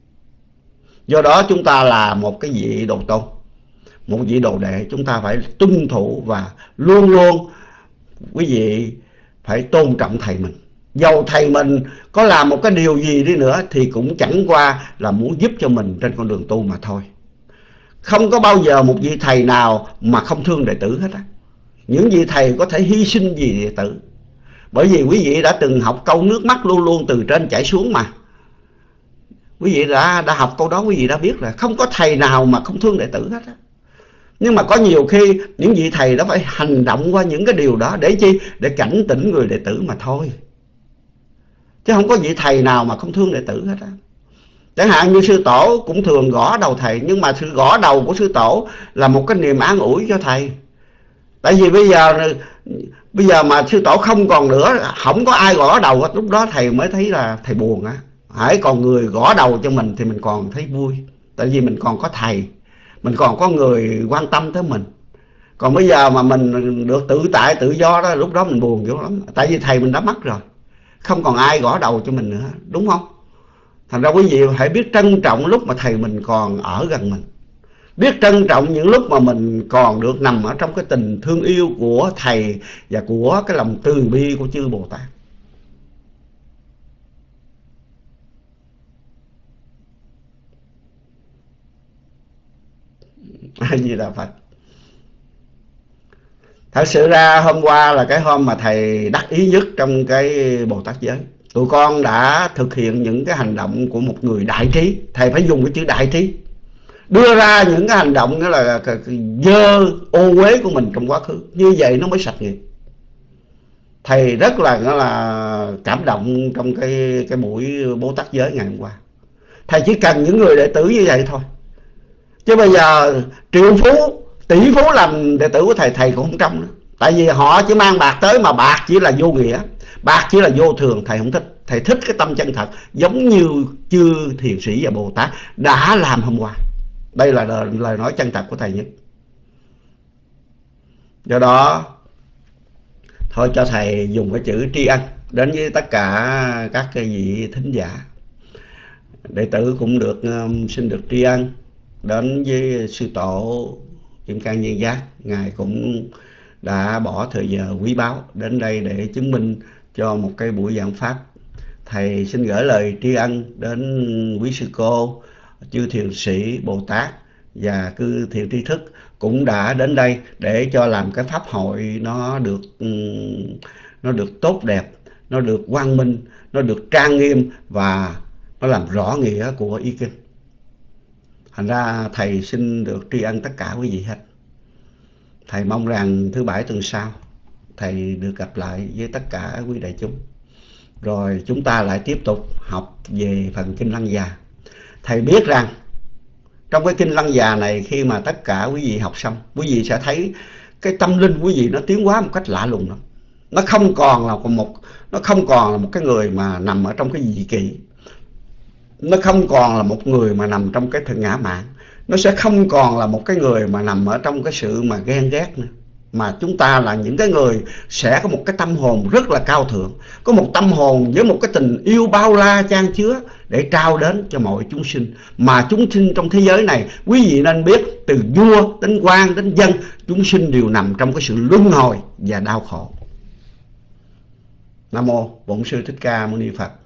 Do đó chúng ta là một cái vị đồ tôn, một vị đồ đệ, chúng ta phải tuân thủ và luôn luôn quý vị phải tôn trọng thầy mình. Dầu thầy mình có làm một cái điều gì đi nữa thì cũng chẳng qua là muốn giúp cho mình trên con đường tu mà thôi. Không có bao giờ một vị thầy nào mà không thương đệ tử hết á. Những vị thầy có thể hy sinh vì đệ tử. Bởi vì quý vị đã từng học câu nước mắt luôn luôn từ trên chảy xuống mà. Quý vị đã, đã học câu đó, quý vị đã biết là không có thầy nào mà không thương đệ tử hết á. Nhưng mà có nhiều khi những vị thầy đó phải hành động qua những cái điều đó để chi? Để cảnh tỉnh người đệ tử mà thôi. Chứ không có vị thầy nào mà không thương đệ tử hết á. Chẳng hạn như sư tổ cũng thường gõ đầu thầy, nhưng mà sự gõ đầu của sư tổ là một cái niềm an ủi cho thầy. Tại vì bây giờ bây giờ mà sư tổ không còn nữa, không có ai gõ đầu, lúc đó thầy mới thấy là thầy buồn á. Hãy còn người gõ đầu cho mình thì mình còn thấy vui. Tại vì mình còn có thầy, mình còn có người quan tâm tới mình. Còn bây giờ mà mình được tự tại tự do đó, lúc đó mình buồn dữ lắm. Tại vì thầy mình đã mất rồi, không còn ai gõ đầu cho mình nữa, đúng không? Thành ra quý vị hãy biết trân trọng lúc mà thầy mình còn ở gần mình. Biết trân trọng những lúc mà mình còn được nằm ở trong cái tình thương yêu của thầy và của cái lòng từ bi của chư Bồ Tát. A Di Đà Phật. Thật sự ra hôm qua là cái hôm mà thầy đắc ý nhất trong cái Bồ Tát giới. Tụi con đã thực hiện những cái hành động của một người đại trí. Thầy phải dùng cái chữ đại trí. đưa ra những cái hành động đó là dơ ô uế của mình trong quá khứ. Như vậy nó mới sạch nghiệp. Thầy rất là là cảm động trong cái cái buổi Bố Tát giới ngày hôm qua. Thầy chỉ cần những người đệ tử như vậy thôi. Chứ bây giờ triệu phú, tỷ phú làm đệ tử của thầy, thầy cũng không trong nữa. Tại vì họ chỉ mang bạc tới, mà bạc chỉ là vô nghĩa, bạc chỉ là vô thường. Thầy không thích. Thầy thích cái tâm chân thật, giống như chư thiền sĩ và Bồ Tát đã làm hôm qua. Đây là lời, lời nói chân thật của thầy nhất. Do đó thôi cho thầy dùng cái chữ tri ân đến với tất cả các cái vị thính giả. Đệ tử cũng được um, xin được tri ân đến với sư tổ Kim Cang Viên Giác. Ngài cũng đã bỏ thời giờ quý báu đến đây để chứng minh cho một cái buổi giảng pháp. Thầy xin gửi lời tri ân đến quý sư cô, chư thiền sĩ, Bồ Tát và cư thiền tri thức cũng đã đến đây để cho làm cái pháp hội nó được nó được tốt đẹp, nó được quang minh, nó được trang nghiêm và nó làm rõ nghĩa của ý kinh. Thành ra thầy xin được tri ân tất cả quý vị hết. Thầy mong rằng thứ bảy tuần sau thầy được gặp lại với tất cả quý đại chúng, rồi chúng ta lại tiếp tục học về phần Kinh Lăng Già. Thầy biết rằng trong cái Kinh Lăng Già này, khi mà tất cả quý vị học xong, quý vị sẽ thấy cái tâm linh quý vị nó tiến hóa một cách lạ lùng lắm. Nó không còn là một nó không còn là một cái người mà nằm ở trong cái dị kỷ. Nó không còn là một người mà nằm trong cái thượng ngã mạn. Nó sẽ không còn là một cái người mà nằm ở trong cái sự mà ghen ghét nữa. Mà chúng ta là những cái người sẽ có một cái tâm hồn rất là cao thượng, có một tâm hồn với một cái tình yêu bao la chan chứa để trao đến cho mọi chúng sinh. Mà chúng sinh trong thế giới này, quý vị nên biết, từ vua đến quan đến dân, chúng sinh đều nằm trong cái sự luân hồi và đau khổ. Nam mô Bổn Sư Thích Ca Mâu Ni Phật.